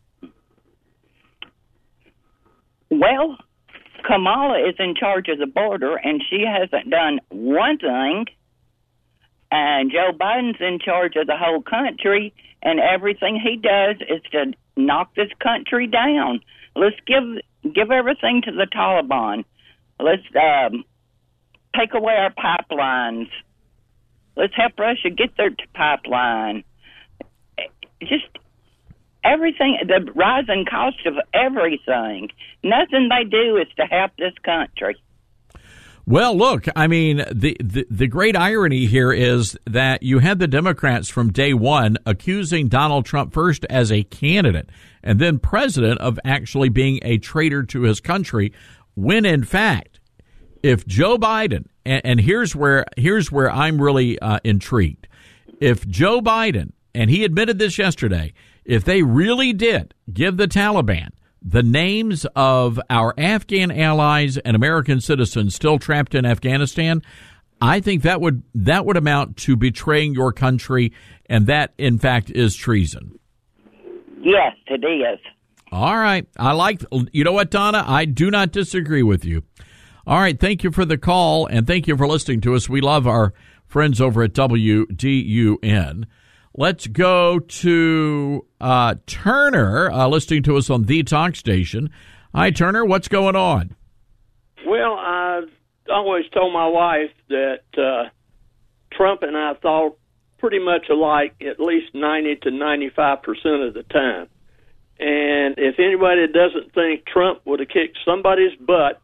[SPEAKER 10] Well, Kamala is in charge of the border, and she hasn't done one thing. And Joe Biden's in charge of the whole country, and everything he does is to knock this country down. Let's give everything to the Taliban. Let's take away our pipelines. Let's help Russia get their pipeline. Just everything, the rising cost of everything. Nothing they do is to help this country.
[SPEAKER 6] Well, look, I mean, the great irony here is that you had the Democrats from day one accusing Donald Trump first as a candidate and then president of actually being a traitor to his country, when in fact, if Joe Biden, and here's where I'm really intrigued, if Joe Biden, and he admitted this yesterday, if they really did give the Taliban the names of our Afghan allies and American citizens still trapped in Afghanistan, I think that would amount to betraying your country, and that, in fact, is treason.
[SPEAKER 10] Yes, it is.
[SPEAKER 6] All right. You know what, Donna? I do not disagree with you. All right. Thank you for the call, and thank you for listening to us. We love our friends over at WDUN. Let's go to Turner, listening to us on the talk station. Hi, Turner. What's going on?
[SPEAKER 11] Well, I always told my wife that Trump and I thought pretty much alike at least 90 to 95% of the time. And if anybody doesn't think Trump would have kicked somebody's butt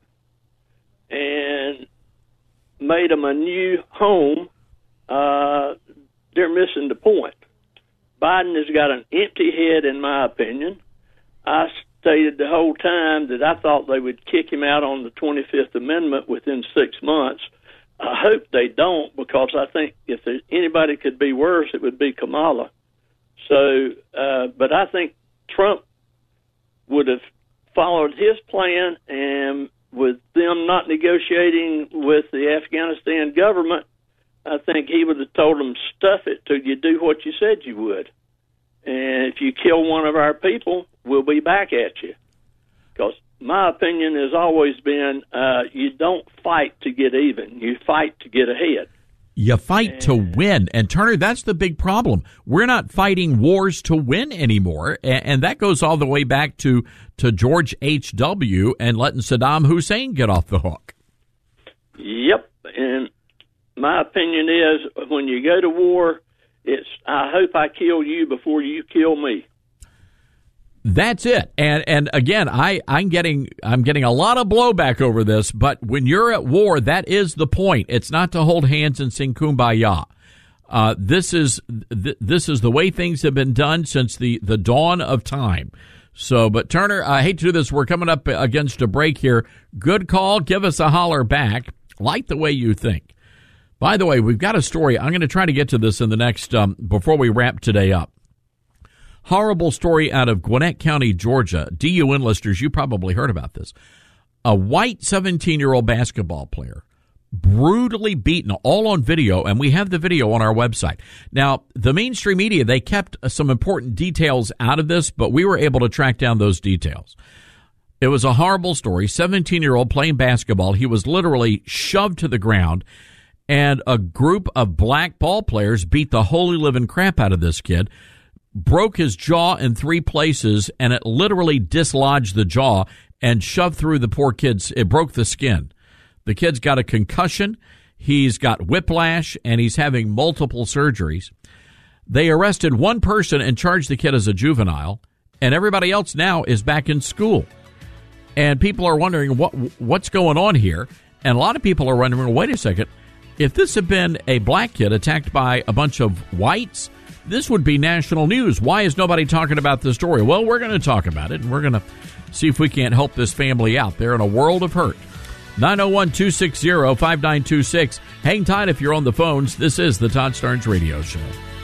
[SPEAKER 11] and made them a new home, they're missing the point. Biden has got an empty head, in my opinion. I stated the whole time that I thought they would kick him out on the 25th Amendment within 6 months. I hope they don't, because I think if anybody could be worse, it would be Kamala. So, but I think Trump would have followed his plan, and with them not negotiating with the Afghanistan government, I think he would have told them, stuff it till you do what you said you would. And if you kill one of our people, we'll be back at you. Because my opinion has always been, you don't fight to get even. You fight to get ahead.
[SPEAKER 6] You fight to win. And, Turner, that's the big problem. We're not fighting wars to win anymore. And that goes all the way back to George H.W. and letting Saddam Hussein get off the hook.
[SPEAKER 11] Yep. And my opinion is, when you go to war, it's, I hope I kill you before you kill me.
[SPEAKER 6] That's it. And again, I'm getting a lot of blowback over this, but when you're at war, that is the point. It's not to hold hands and sing Kumbaya. This is the way things have been done since the dawn of time. So, but Turner, I hate to do this. We're coming up against a break here. Good call. Give us a holler back. Like the way you think. By the way, we've got a story. I'm going to try to get to this in the next, before we wrap today up. Horrible story out of Gwinnett County, Georgia. DUN listeners, you probably heard about this. A white 17-year-old basketball player brutally beaten, all on video, and we have the video on our website. Now, the mainstream media, they kept some important details out of this, but we were able to track down those details. It was a horrible story. 17-year-old playing basketball. He was literally shoved to the ground, and a group of black ball players beat the holy living crap out of this kid, broke his jaw in 3 places, and it literally dislodged the jaw and shoved through the poor kid's. It broke the skin. The kid's got a concussion. He's got whiplash, and he's having multiple surgeries. They arrested one person and charged the kid as a juvenile, and everybody else now is back in school. And people are wondering what's going on here. And a lot of people are wondering, wait a second, if this had been a black kid attacked by a bunch of whites, this would be national news. Why is nobody talking about this story? Well, we're going to talk about it, and we're going to see if we can't help this family out. They're in a world of hurt. 901-260-5926. Hang tight if you're on the phones. This is the Todd Starnes Radio Show.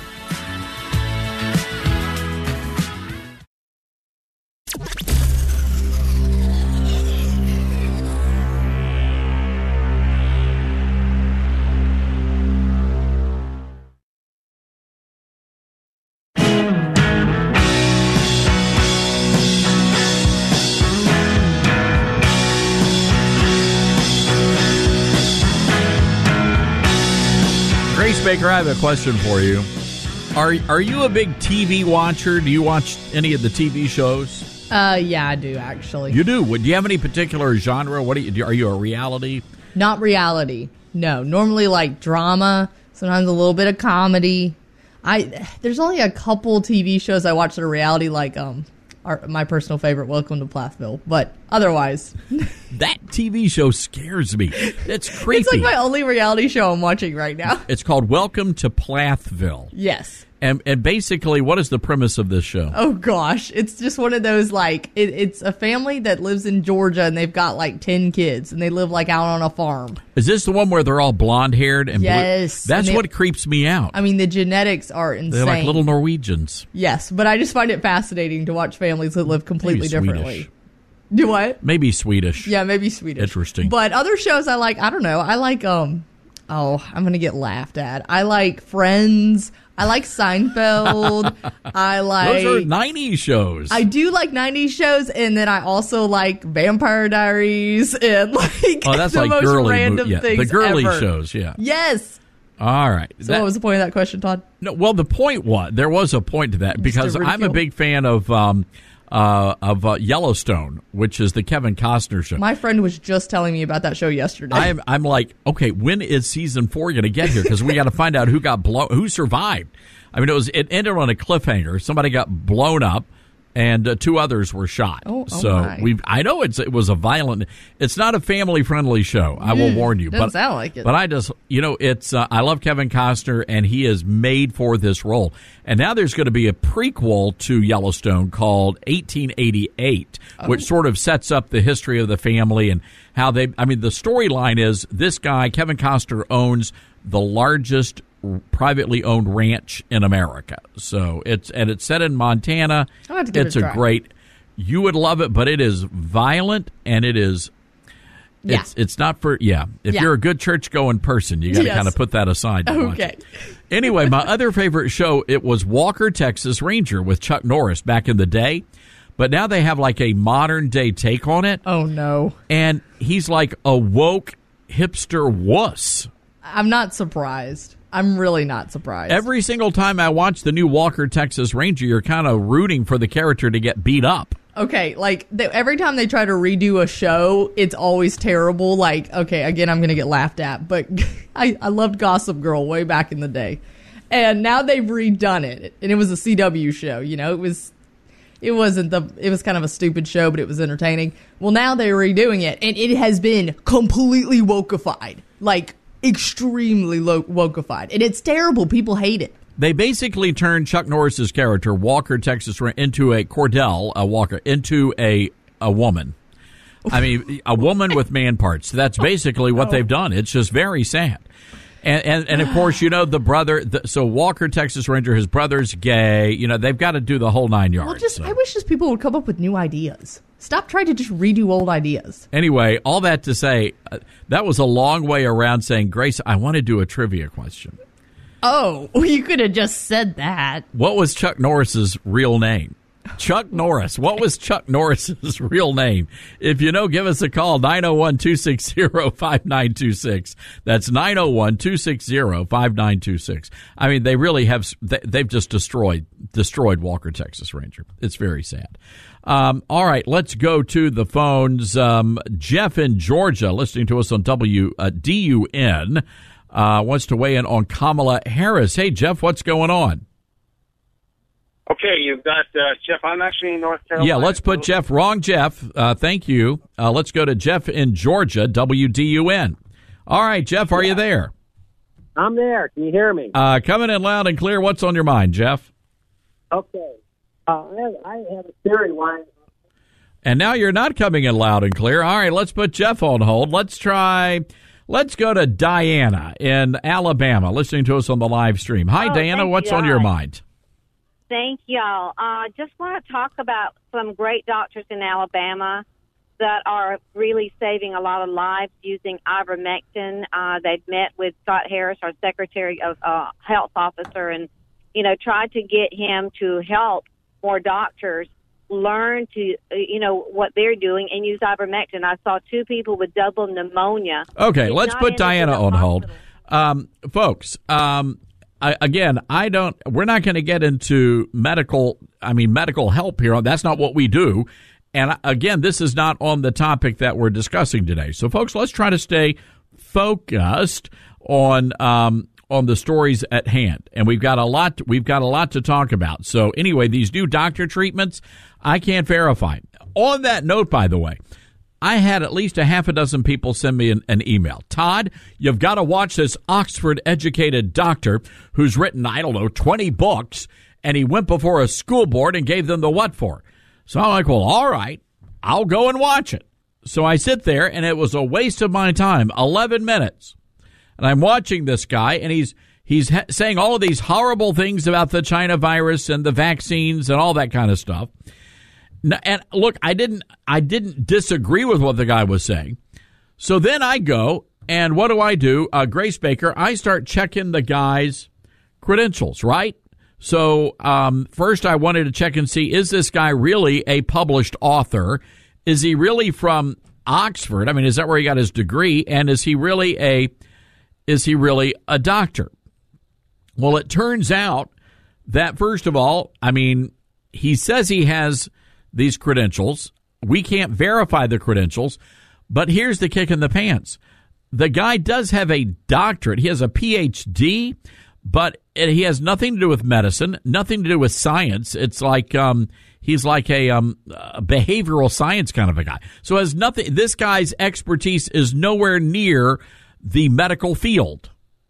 [SPEAKER 6] Baker, I have a question for you. Are you a big TV watcher? Do you watch any of the TV shows?
[SPEAKER 9] Yeah, I do, actually.
[SPEAKER 6] You do? Do you have any particular genre? Are you a reality?
[SPEAKER 9] Not reality. No. Normally, like drama, sometimes a little bit of comedy. There's only a couple TV shows I watch that are reality, like my personal favorite, Welcome to Plathville. But otherwise,
[SPEAKER 6] that TV show scares me. It's creepy.
[SPEAKER 9] It's like my only reality show I'm watching right now.
[SPEAKER 6] It's called Welcome to Plathville.
[SPEAKER 9] Yes.
[SPEAKER 6] And basically, what is the premise of this show?
[SPEAKER 9] Oh, gosh. It's just one of those, like, it's a family that lives in Georgia, and they've got, like, 10 kids, and they live, like, out on a farm.
[SPEAKER 6] Is this the one where they're all blonde-haired and
[SPEAKER 9] yes.
[SPEAKER 6] blue? That's what creeps me out.
[SPEAKER 9] I mean, the genetics are insane.
[SPEAKER 6] They're like little Norwegians.
[SPEAKER 9] Yes, but I just find it fascinating to watch families that live completely differently. Do what?
[SPEAKER 6] Maybe Swedish.
[SPEAKER 9] Yeah, maybe Swedish.
[SPEAKER 6] Interesting.
[SPEAKER 9] But other shows I like, I don't know. I like Oh, I'm going to get laughed at. I like Friends. I like Seinfeld. I like...
[SPEAKER 6] Those are 90s shows.
[SPEAKER 9] I do like 90s shows, and then I also like Vampire Diaries and like
[SPEAKER 6] that's
[SPEAKER 9] the
[SPEAKER 6] like
[SPEAKER 9] most
[SPEAKER 6] girly
[SPEAKER 9] random things
[SPEAKER 6] the girly
[SPEAKER 9] ever.
[SPEAKER 6] shows, yeah.
[SPEAKER 9] Yes.
[SPEAKER 6] All right.
[SPEAKER 9] So what was the point of that question, Todd?
[SPEAKER 6] No, well, the point was, there was a point to that, because I'm a big fan of Yellowstone, which is the Kevin Costner show.
[SPEAKER 9] My friend was just telling me about that show yesterday.
[SPEAKER 6] I'm like, okay, when is season 4 going to get here? Because we got to find out who survived. I mean, it ended on a cliffhanger. Somebody got blown up, and 2 others were shot. I know it was a violent. It's not a family friendly show. I will warn you.
[SPEAKER 9] Doesn't sound like it.
[SPEAKER 6] But I just, it's. I love Kevin Costner, and he is made for this role. And now there's going to be a prequel to Yellowstone called 1888, which sort of sets up the history of the family and how they. I mean, the storyline is this guy Kevin Costner owns the largest privately owned ranch in America. So it's set in Montana.
[SPEAKER 9] I'll have to give
[SPEAKER 6] it's
[SPEAKER 9] it a try.
[SPEAKER 6] You would love it, but it is violent, and it is. It's not for If you're a good church going person, you got to kind of put that aside. To watch it. Anyway, my other favorite show, it was Walker, Texas Ranger with Chuck Norris back in the day. But now they have like a modern day take on it.
[SPEAKER 9] Oh no.
[SPEAKER 6] And he's like a woke hipster wuss.
[SPEAKER 9] I'm not surprised. I'm really not surprised.
[SPEAKER 6] Every single time I watch the new Walker, Texas Ranger, you're kind of rooting for the character to get beat up.
[SPEAKER 9] Okay, like every time they try to redo a show, it's always terrible. Like, okay, again, I'm going to get laughed at, but I loved Gossip Girl way back in the day. And now they've redone it. And it was a CW show, it was kind of a stupid show, but it was entertaining. Well, now they're redoing it, and it has been completely wokeified. Like, extremely wokeified. And it's terrible. People hate it.
[SPEAKER 6] They basically turned Chuck Norris's character, Walker, Texas, into a Walker, into a woman. I mean, a woman with man parts. That's basically what they've done. It's just very sad. And of course, the brother, so Walker, Texas Ranger, his brother's gay. They've got to do the whole 9 yards.
[SPEAKER 9] I wish just people would come up with new ideas. Stop trying to just redo old ideas.
[SPEAKER 6] Anyway, all that to say, that was a long way around saying, Grace, I want to do a trivia question.
[SPEAKER 9] Oh, well, you could have just said that.
[SPEAKER 6] What was Chuck Norris's real name? Chuck Norris. What was Chuck Norris's real name? If you know, give us a call, 901-260-5926. That's 901-260-5926. I mean, they really have, they've just destroyed Walker, Texas Ranger. It's very sad. All right, let's go to the phones. Jeff in Georgia, listening to us on WDUN, wants to weigh in on Kamala Harris. Hey, Jeff, what's going on?
[SPEAKER 12] Okay, you've got Jeff. I'm actually in North Carolina.
[SPEAKER 6] Yeah, let's put Jeff. Wrong Jeff. Thank you. Let's go to Jeff in Georgia, WDUN. All right, Jeff, are you there?
[SPEAKER 13] I'm there. Can you hear me?
[SPEAKER 6] Coming in loud and clear. What's on your mind, Jeff?
[SPEAKER 13] Okay. I have a theory why.
[SPEAKER 6] And now you're not coming in loud and clear. All right, let's put Jeff on hold. Let's go to Diana in Alabama, listening to us on the live stream. Hi, Diana. What's on your mind?
[SPEAKER 23] Thank y'all. Just want to talk about some great doctors in Alabama that are really saving a lot of lives using ivermectin. They've met with Scott Harris, our Secretary of Health Officer, and, tried to get him to help more doctors learn to, what they're doing and use ivermectin. I saw 2 people with double pneumonia.
[SPEAKER 6] Okay, let's put Diana on hold. Folks, we're not going to get into medical help here. That's not what we do. And again, this is not on the topic that we're discussing today. So folks, let's try to stay focused on the stories at hand. And we've got a lot to talk about. So anyway, these new doctor treatments, I can't verify. On that note, by the way, I had at least a half a dozen people send me an email. Todd, you've got to watch this Oxford-educated doctor who's written, 20 books, and he went before a school board and gave them the what for. So I'm like, well, all right, I'll go and watch it. So I sit there, and it was a waste of my time, 11 minutes. And I'm watching this guy, and he's saying all of these horrible things about the China virus and the vaccines and all that kind of stuff. And look, I didn't disagree with what the guy was saying. So then I go And what do? Grace Baker, I start checking the guy's credentials, right? So first I wanted to check and see, is this guy really a published author? Is he really from Oxford? I mean, is that where he got his degree? And is he really a doctor? Well, it turns out that, first of all, I mean, he says he has these credentials. We can't verify the credentials, but here's the kick in the pants. The guy does have a doctorate. He has a PhD, but he has nothing to do with medicine, nothing to do with science. It's like he's like a behavioral science kind of a guy. So has nothing. This guy's expertise is nowhere near the medical field.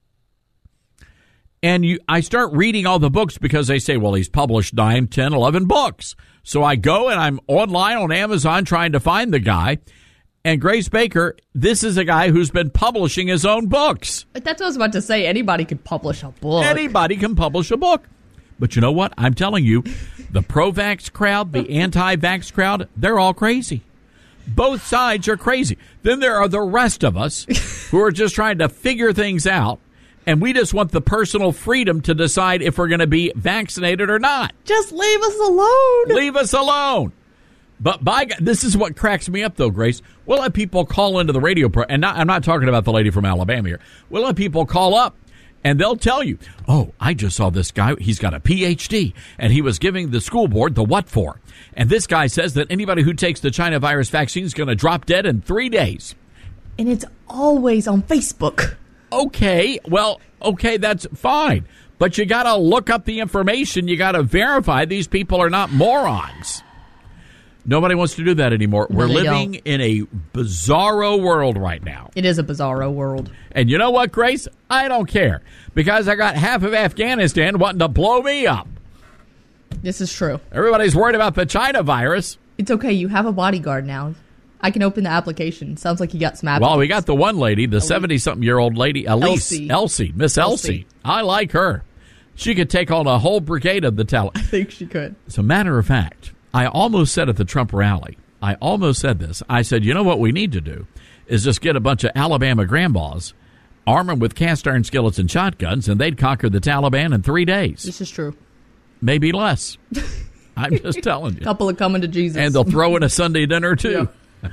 [SPEAKER 6] And I start reading all the books because they say, well, he's published 9, 10, 11 books. So I go and I'm online on Amazon trying to find the guy. And Grace Baker, this is a guy who's been publishing his own books.
[SPEAKER 9] But that's what I was about to say. Anybody could publish a book.
[SPEAKER 6] Anybody can publish a book. But you know what? I'm telling you, the pro-vax crowd, the anti-vax crowd, they're all crazy. Both sides are crazy. Then there are the rest of us who are just trying to figure things out. And we just want the personal freedom to decide if we're going to be vaccinated or not.
[SPEAKER 9] Just leave us alone.
[SPEAKER 6] Leave us alone. But by God, this is what cracks me up, though, Grace. We'll have people call into the radio and I'm not talking about the lady from Alabama here. We'll have people call up, and they'll tell you, oh, I just saw this guy. He's got a PhD, and he was giving the school board the what for. And this guy says that anybody who takes the China virus vaccine is going to drop dead in 3 days.
[SPEAKER 9] And it's always on Facebook.
[SPEAKER 6] Okay, that's fine. But you got to look up the information. You got to verify these people are not morons. Nobody wants to do that anymore.
[SPEAKER 9] No,
[SPEAKER 6] we're living in a bizarro world right now.
[SPEAKER 9] It is a bizarro world.
[SPEAKER 6] And you know what, Grace? I don't care. Because I got half of Afghanistan wanting to blow me up.
[SPEAKER 9] This is true.
[SPEAKER 6] Everybody's worried about the China virus.
[SPEAKER 9] It's okay. You have a bodyguard now. I can open the application. Sounds like you got some applicants.
[SPEAKER 6] Well, we got the one lady, the 70-something-year-old lady, Elsie. Miss Elsie. I like her. She could take on a whole brigade of the Taliban.
[SPEAKER 9] I think she could.
[SPEAKER 6] As a matter of fact, I almost said at the Trump rally, this. I said, you know what we need to do is just get a bunch of Alabama grandmas, arm them with cast iron skillets and shotguns, and they'd conquer the Taliban in 3 days.
[SPEAKER 9] This is true.
[SPEAKER 6] Maybe less. I'm just telling you.
[SPEAKER 9] A couple of coming to Jesus.
[SPEAKER 6] And they'll throw in a Sunday dinner, too. Yeah.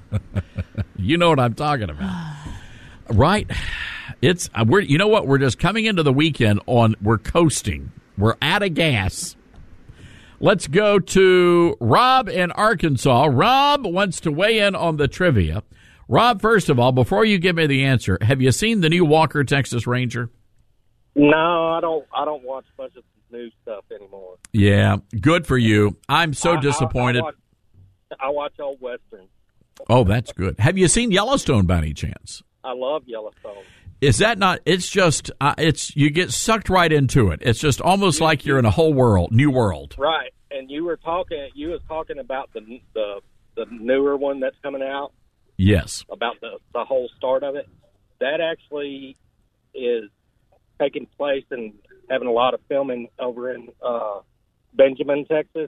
[SPEAKER 6] You know what I'm talking about. Right? You know what? We're just coming into the weekend we're coasting. We're out of gas. Let's go to Rob in Arkansas. Rob wants to weigh in on the trivia. Rob, first of all, before you give me the answer, have you seen the new Walker Texas Ranger?
[SPEAKER 14] No, I don't watch much of the new stuff anymore.
[SPEAKER 6] Yeah, good for you. I'm so disappointed.
[SPEAKER 14] I watch old westerns.
[SPEAKER 6] Oh, that's good. Have you seen Yellowstone by any chance?
[SPEAKER 14] I love Yellowstone.
[SPEAKER 6] Is that not? It's just you get sucked right into it. It's just almost like you're in a whole new world.
[SPEAKER 14] Right, and you was talking about the newer one that's coming out.
[SPEAKER 6] Yes.
[SPEAKER 14] About the whole start of it. That actually is taking place and having a lot of filming over in Benjamin, Texas.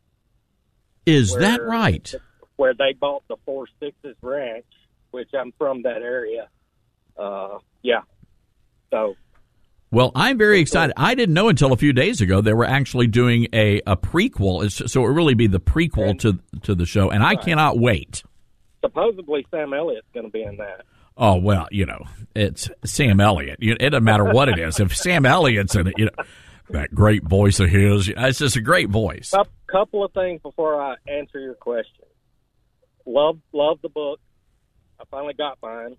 [SPEAKER 6] Is that right?
[SPEAKER 14] Where they bought the 4 Sixes Ranch, which I'm from that area. Yeah. So.
[SPEAKER 6] Well, I'm very excited. I didn't know until a few days ago they were actually doing a prequel. So it would really be the prequel to the show, and I cannot wait.
[SPEAKER 14] Supposedly Sam Elliott's going to be in that.
[SPEAKER 6] Oh, well, it's Sam Elliott. It doesn't matter what it is. If Sam Elliott's in it, that great voice of his, it's just a great voice.
[SPEAKER 14] Couple of things before I answer your question. Love the book. I finally got mine.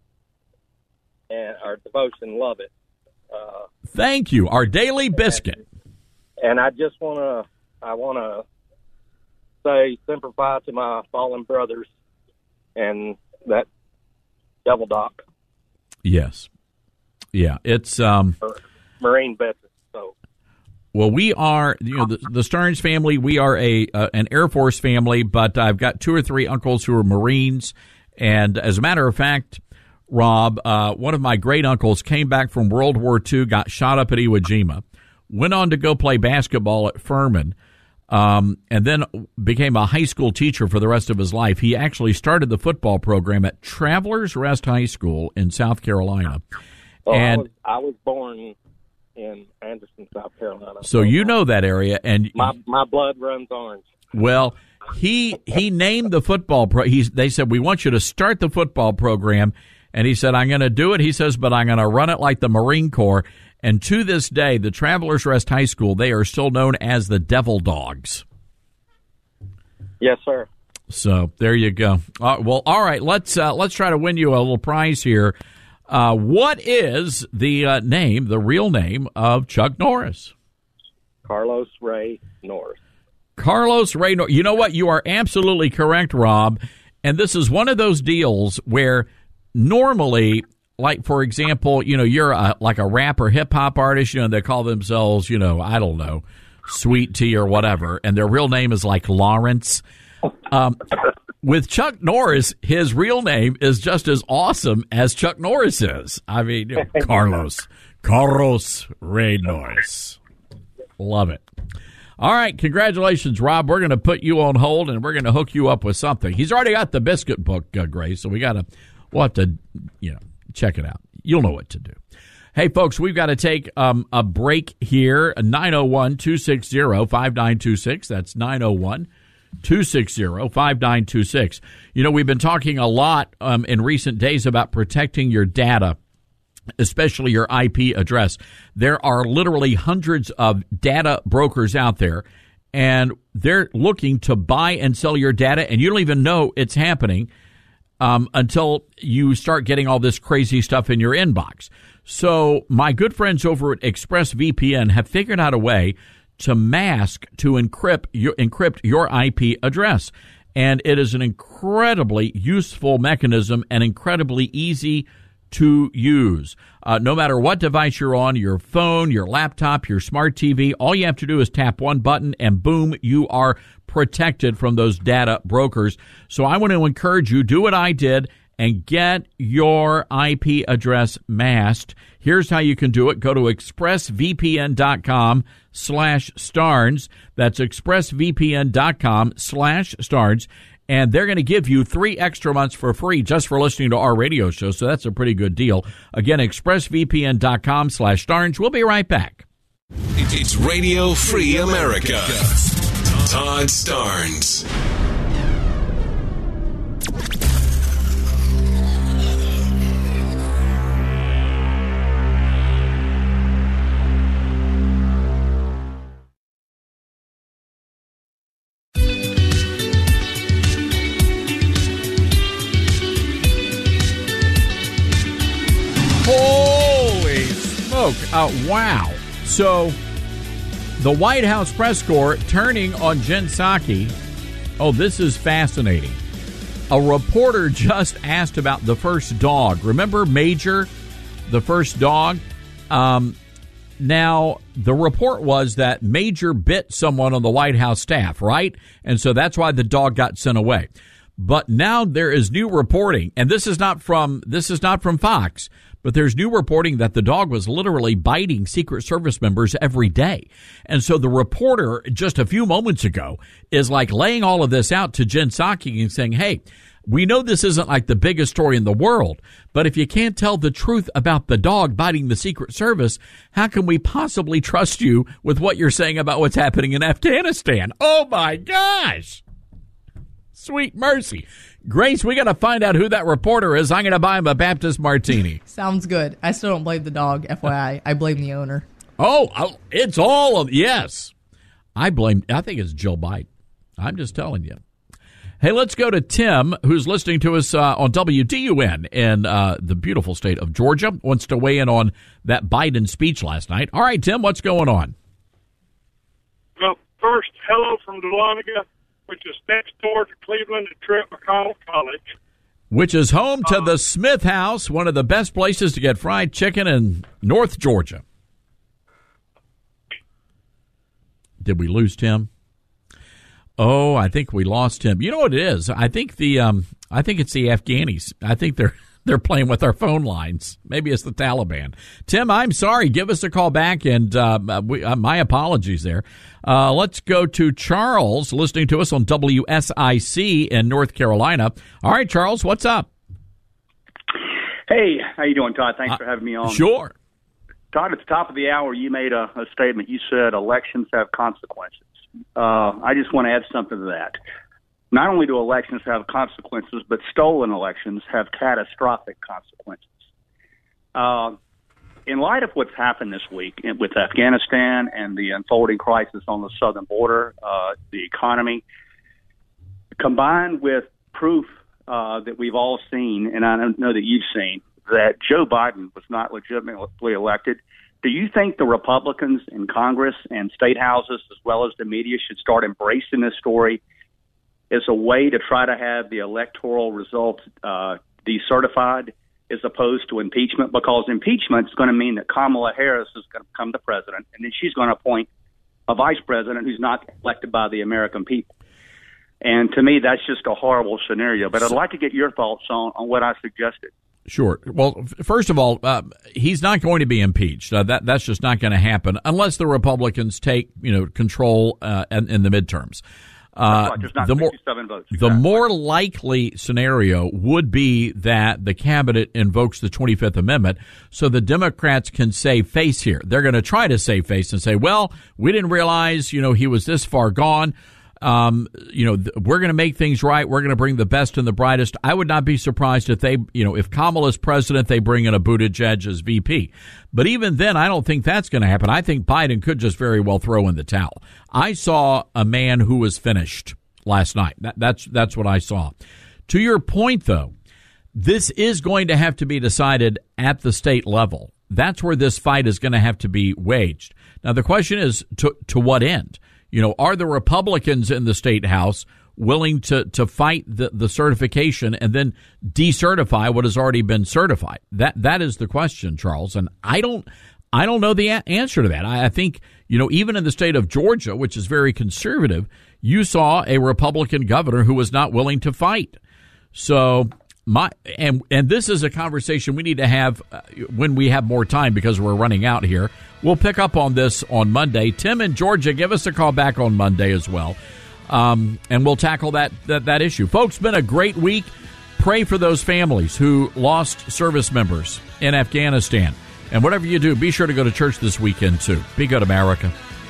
[SPEAKER 14] And our devotion, love it.
[SPEAKER 6] Thank you. Our daily biscuit.
[SPEAKER 14] And I just want to say Semper Fi to my fallen brothers and that Devil Doc.
[SPEAKER 6] Yes. Yeah, it's
[SPEAKER 14] Marine veterans. So.
[SPEAKER 6] Well, we are, the Stearns family. We are an Air Force family, but I've got 2 or 3 uncles who are Marines. And as a matter of fact, Rob, one of my great uncles came back from World War II, got shot up at Iwo Jima, went on to go play basketball at Furman, and then became a high school teacher for the rest of his life. He actually started the football program at Travelers Rest High School in South Carolina.
[SPEAKER 14] Well,
[SPEAKER 6] And
[SPEAKER 14] I was born in Anderson, South Carolina.
[SPEAKER 6] so you know that area, and
[SPEAKER 14] My blood runs orange.
[SPEAKER 6] well, he named the football they said, we want you to start the football program, and he said, I'm going to do it. He says, but I'm going to run it like the Marine Corps. And to this day, the Travelers Rest High School, they are still known as the Devil Dogs.
[SPEAKER 14] Yes, sir.
[SPEAKER 6] So there you go. Well, all right. Let's try to win you a little prize here. What is the name, the real name of Chuck Norris?
[SPEAKER 14] Carlos Ray Norris.
[SPEAKER 6] Carlos Ray Norris. You know what? You are absolutely correct, Rob. And this is one of those deals where normally, like, for example, you're like a rap or hip hop artist, they call themselves, I don't know, Sweet Tea or whatever, and their real name is like Lawrence. With Chuck Norris, his real name is just as awesome as Chuck Norris is. I mean, Carlos Ray Norris. Love it. All right, congratulations, Rob. We're going to put you on hold, and we're going to hook you up with something. He's already got the biscuit book, Grace, so we'll have to, check it out. You'll know what to do. Hey, folks, we've got to take a break here. 901-260-5926. That's 901-260-5926. We've been talking a lot in recent days about protecting your data, especially your IP address. There are literally hundreds of data brokers out there, and they're looking to buy and sell your data, and you don't even know it's happening until you start getting all this crazy stuff in your inbox. So my good friends over at ExpressVPN have figured out a way to encrypt your IP address. And it is an incredibly useful mechanism and incredibly easy to use. No matter what device you're on, your phone, your laptop, your smart TV, all you have to do is tap one button and boom, you are protected from those data brokers. So I want to encourage you, do what I did and get your IP address masked. Here's how you can do it. Go to expressvpn.com/Starnes. That's expressvpn.com/Starnes. And they're going to give you 3 extra months for free just for listening to our radio show. So that's a pretty good deal. Again, expressvpn.com/Starnes. We'll be right back.
[SPEAKER 4] It's Radio Free America. Todd Starnes.
[SPEAKER 6] Holy smoke. Wow. So the White House press corps turning on Jen Psaki. Oh, this is fascinating. A reporter just asked about the first dog. Remember Major, the first dog? Now, the report was that Major bit someone on the White House staff, right? And so that's why the dog got sent away. But now there is new reporting, and this is not from Fox, but there's new reporting that the dog was literally biting Secret Service members every day. And so the reporter just a few moments ago is like laying all of this out to Jen Psaki and saying, hey, we know this isn't like the biggest story in the world, but if you can't tell the truth about the dog biting the Secret Service, how can we possibly trust you with what you're saying about what's happening in Afghanistan? Oh, my gosh. Sweet mercy. Grace, we got to find out who that reporter is. I'm going to buy him a Baptist martini.
[SPEAKER 9] Sounds good. I still don't blame the dog, FYI. I blame the owner.
[SPEAKER 6] Oh, it's all of, yes. I think it's Joe Biden. I'm just telling you. Hey, let's go to Tim, who's listening to us on WDUN in the beautiful state of Georgia. Wants to weigh in on that Biden speech last night. All right, Tim, what's going on?
[SPEAKER 15] Well, first, hello from Dahlonega, which is next door to Cleveland and Trent McConnell College.
[SPEAKER 6] Which is home to the Smith House, one of the best places to get fried chicken in North Georgia. Did we lose Tim? Oh, I think we lost him. You know what it is? I think it's the Afghanis. I think They're playing with our phone lines. Maybe it's the Taliban. Tim, I'm sorry. Give us a call back, and my apologies there. Let's go to Charles, listening to us on WSIC in North Carolina. All right, Charles, what's up?
[SPEAKER 16] Hey, how you doing, Todd? Thanks for having me on.
[SPEAKER 6] Sure.
[SPEAKER 16] Todd, at the top of the hour, you made a statement. You said elections have consequences. I just want to add something to that. Not only do elections have consequences, but stolen elections have catastrophic consequences. In light of what's happened this week with Afghanistan and the unfolding crisis on the southern border, the economy, combined with proof that we've all seen, and I know that you've seen, that Joe Biden was not legitimately elected, do you think the Republicans in Congress and state houses, as well as the media, should start embracing this story as a way to try to have the electoral results decertified as opposed to impeachment? Because impeachment is going to mean that Kamala Harris is going to become the president, and then she's going to appoint a vice president who's not elected by the American people. And to me, that's just a horrible scenario. But I'd like to get your thoughts on what I suggested.
[SPEAKER 6] Sure. Well, first of all, he's not going to be impeached. That's just not going to happen unless the Republicans take control in the midterms. The more likely scenario would be that the cabinet invokes the 25th Amendment so the Democrats can save face here. They're going to try to save face and say, well, we didn't realize, he was this far gone. We're going to make things right. We're going to bring the best and the brightest. I would not be surprised if if Kamala's president, they bring in a Buttigieg as VP. But even then, I don't think that's going to happen. I think Biden could just very well throw in the towel. I saw a man who was finished last night. That's what I saw. To your point, though, this is going to have to be decided at the state level. That's where this fight is going to have to be waged. Now, the question is, to what end? Are the Republicans in the state house willing to fight the certification and then decertify what has already been certified? That is the question, Charles. And I don't know the answer to that. I think, even in the state of Georgia, which is very conservative, you saw a Republican governor who was not willing to fight. So and this is a conversation we need to have when we have more time because we're running out here. We'll pick up on this on Monday. Tim in Georgia, give us a call back on Monday as well, and we'll tackle that issue. Folks, been a great week. Pray for those families who lost service members in Afghanistan. And whatever you do, be sure to go to church this weekend, too. Be good, America.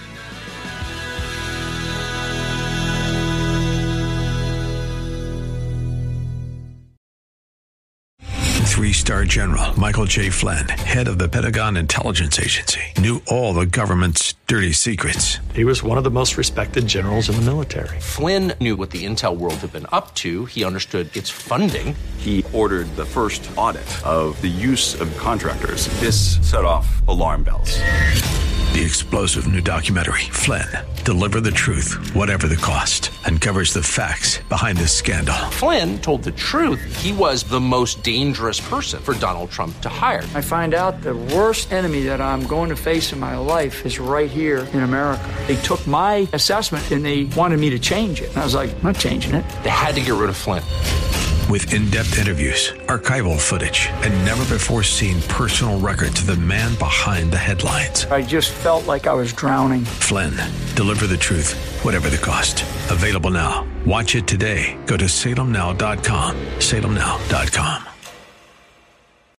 [SPEAKER 18] Three-star General Michael J. Flynn, head of the Pentagon Intelligence Agency, knew all the government's dirty secrets.
[SPEAKER 19] He was one of the most respected generals in the military.
[SPEAKER 24] Flynn knew what the intel world had been up to. He understood its funding.
[SPEAKER 25] He ordered the first audit of the use of contractors. This set off alarm bells.
[SPEAKER 18] The explosive new documentary, Flynn, Deliver the Truth, Whatever the Cost, uncovers the facts behind this scandal.
[SPEAKER 24] Flynn told the truth. He was the most dangerous person for Donald Trump to hire.
[SPEAKER 26] I find out the worst enemy that I'm going to face in my life is right here in America. They took my assessment and they wanted me to change it. And I was like, I'm not changing it.
[SPEAKER 24] They had to get rid of Flynn.
[SPEAKER 18] With in-depth interviews, archival footage, and never-before-seen personal records of the man behind the headlines.
[SPEAKER 26] I just felt like I was drowning.
[SPEAKER 18] Flynn, Deliver the Truth, Whatever the Cost. Available now. Watch it today. Go to salemnow.com. salemnow.com.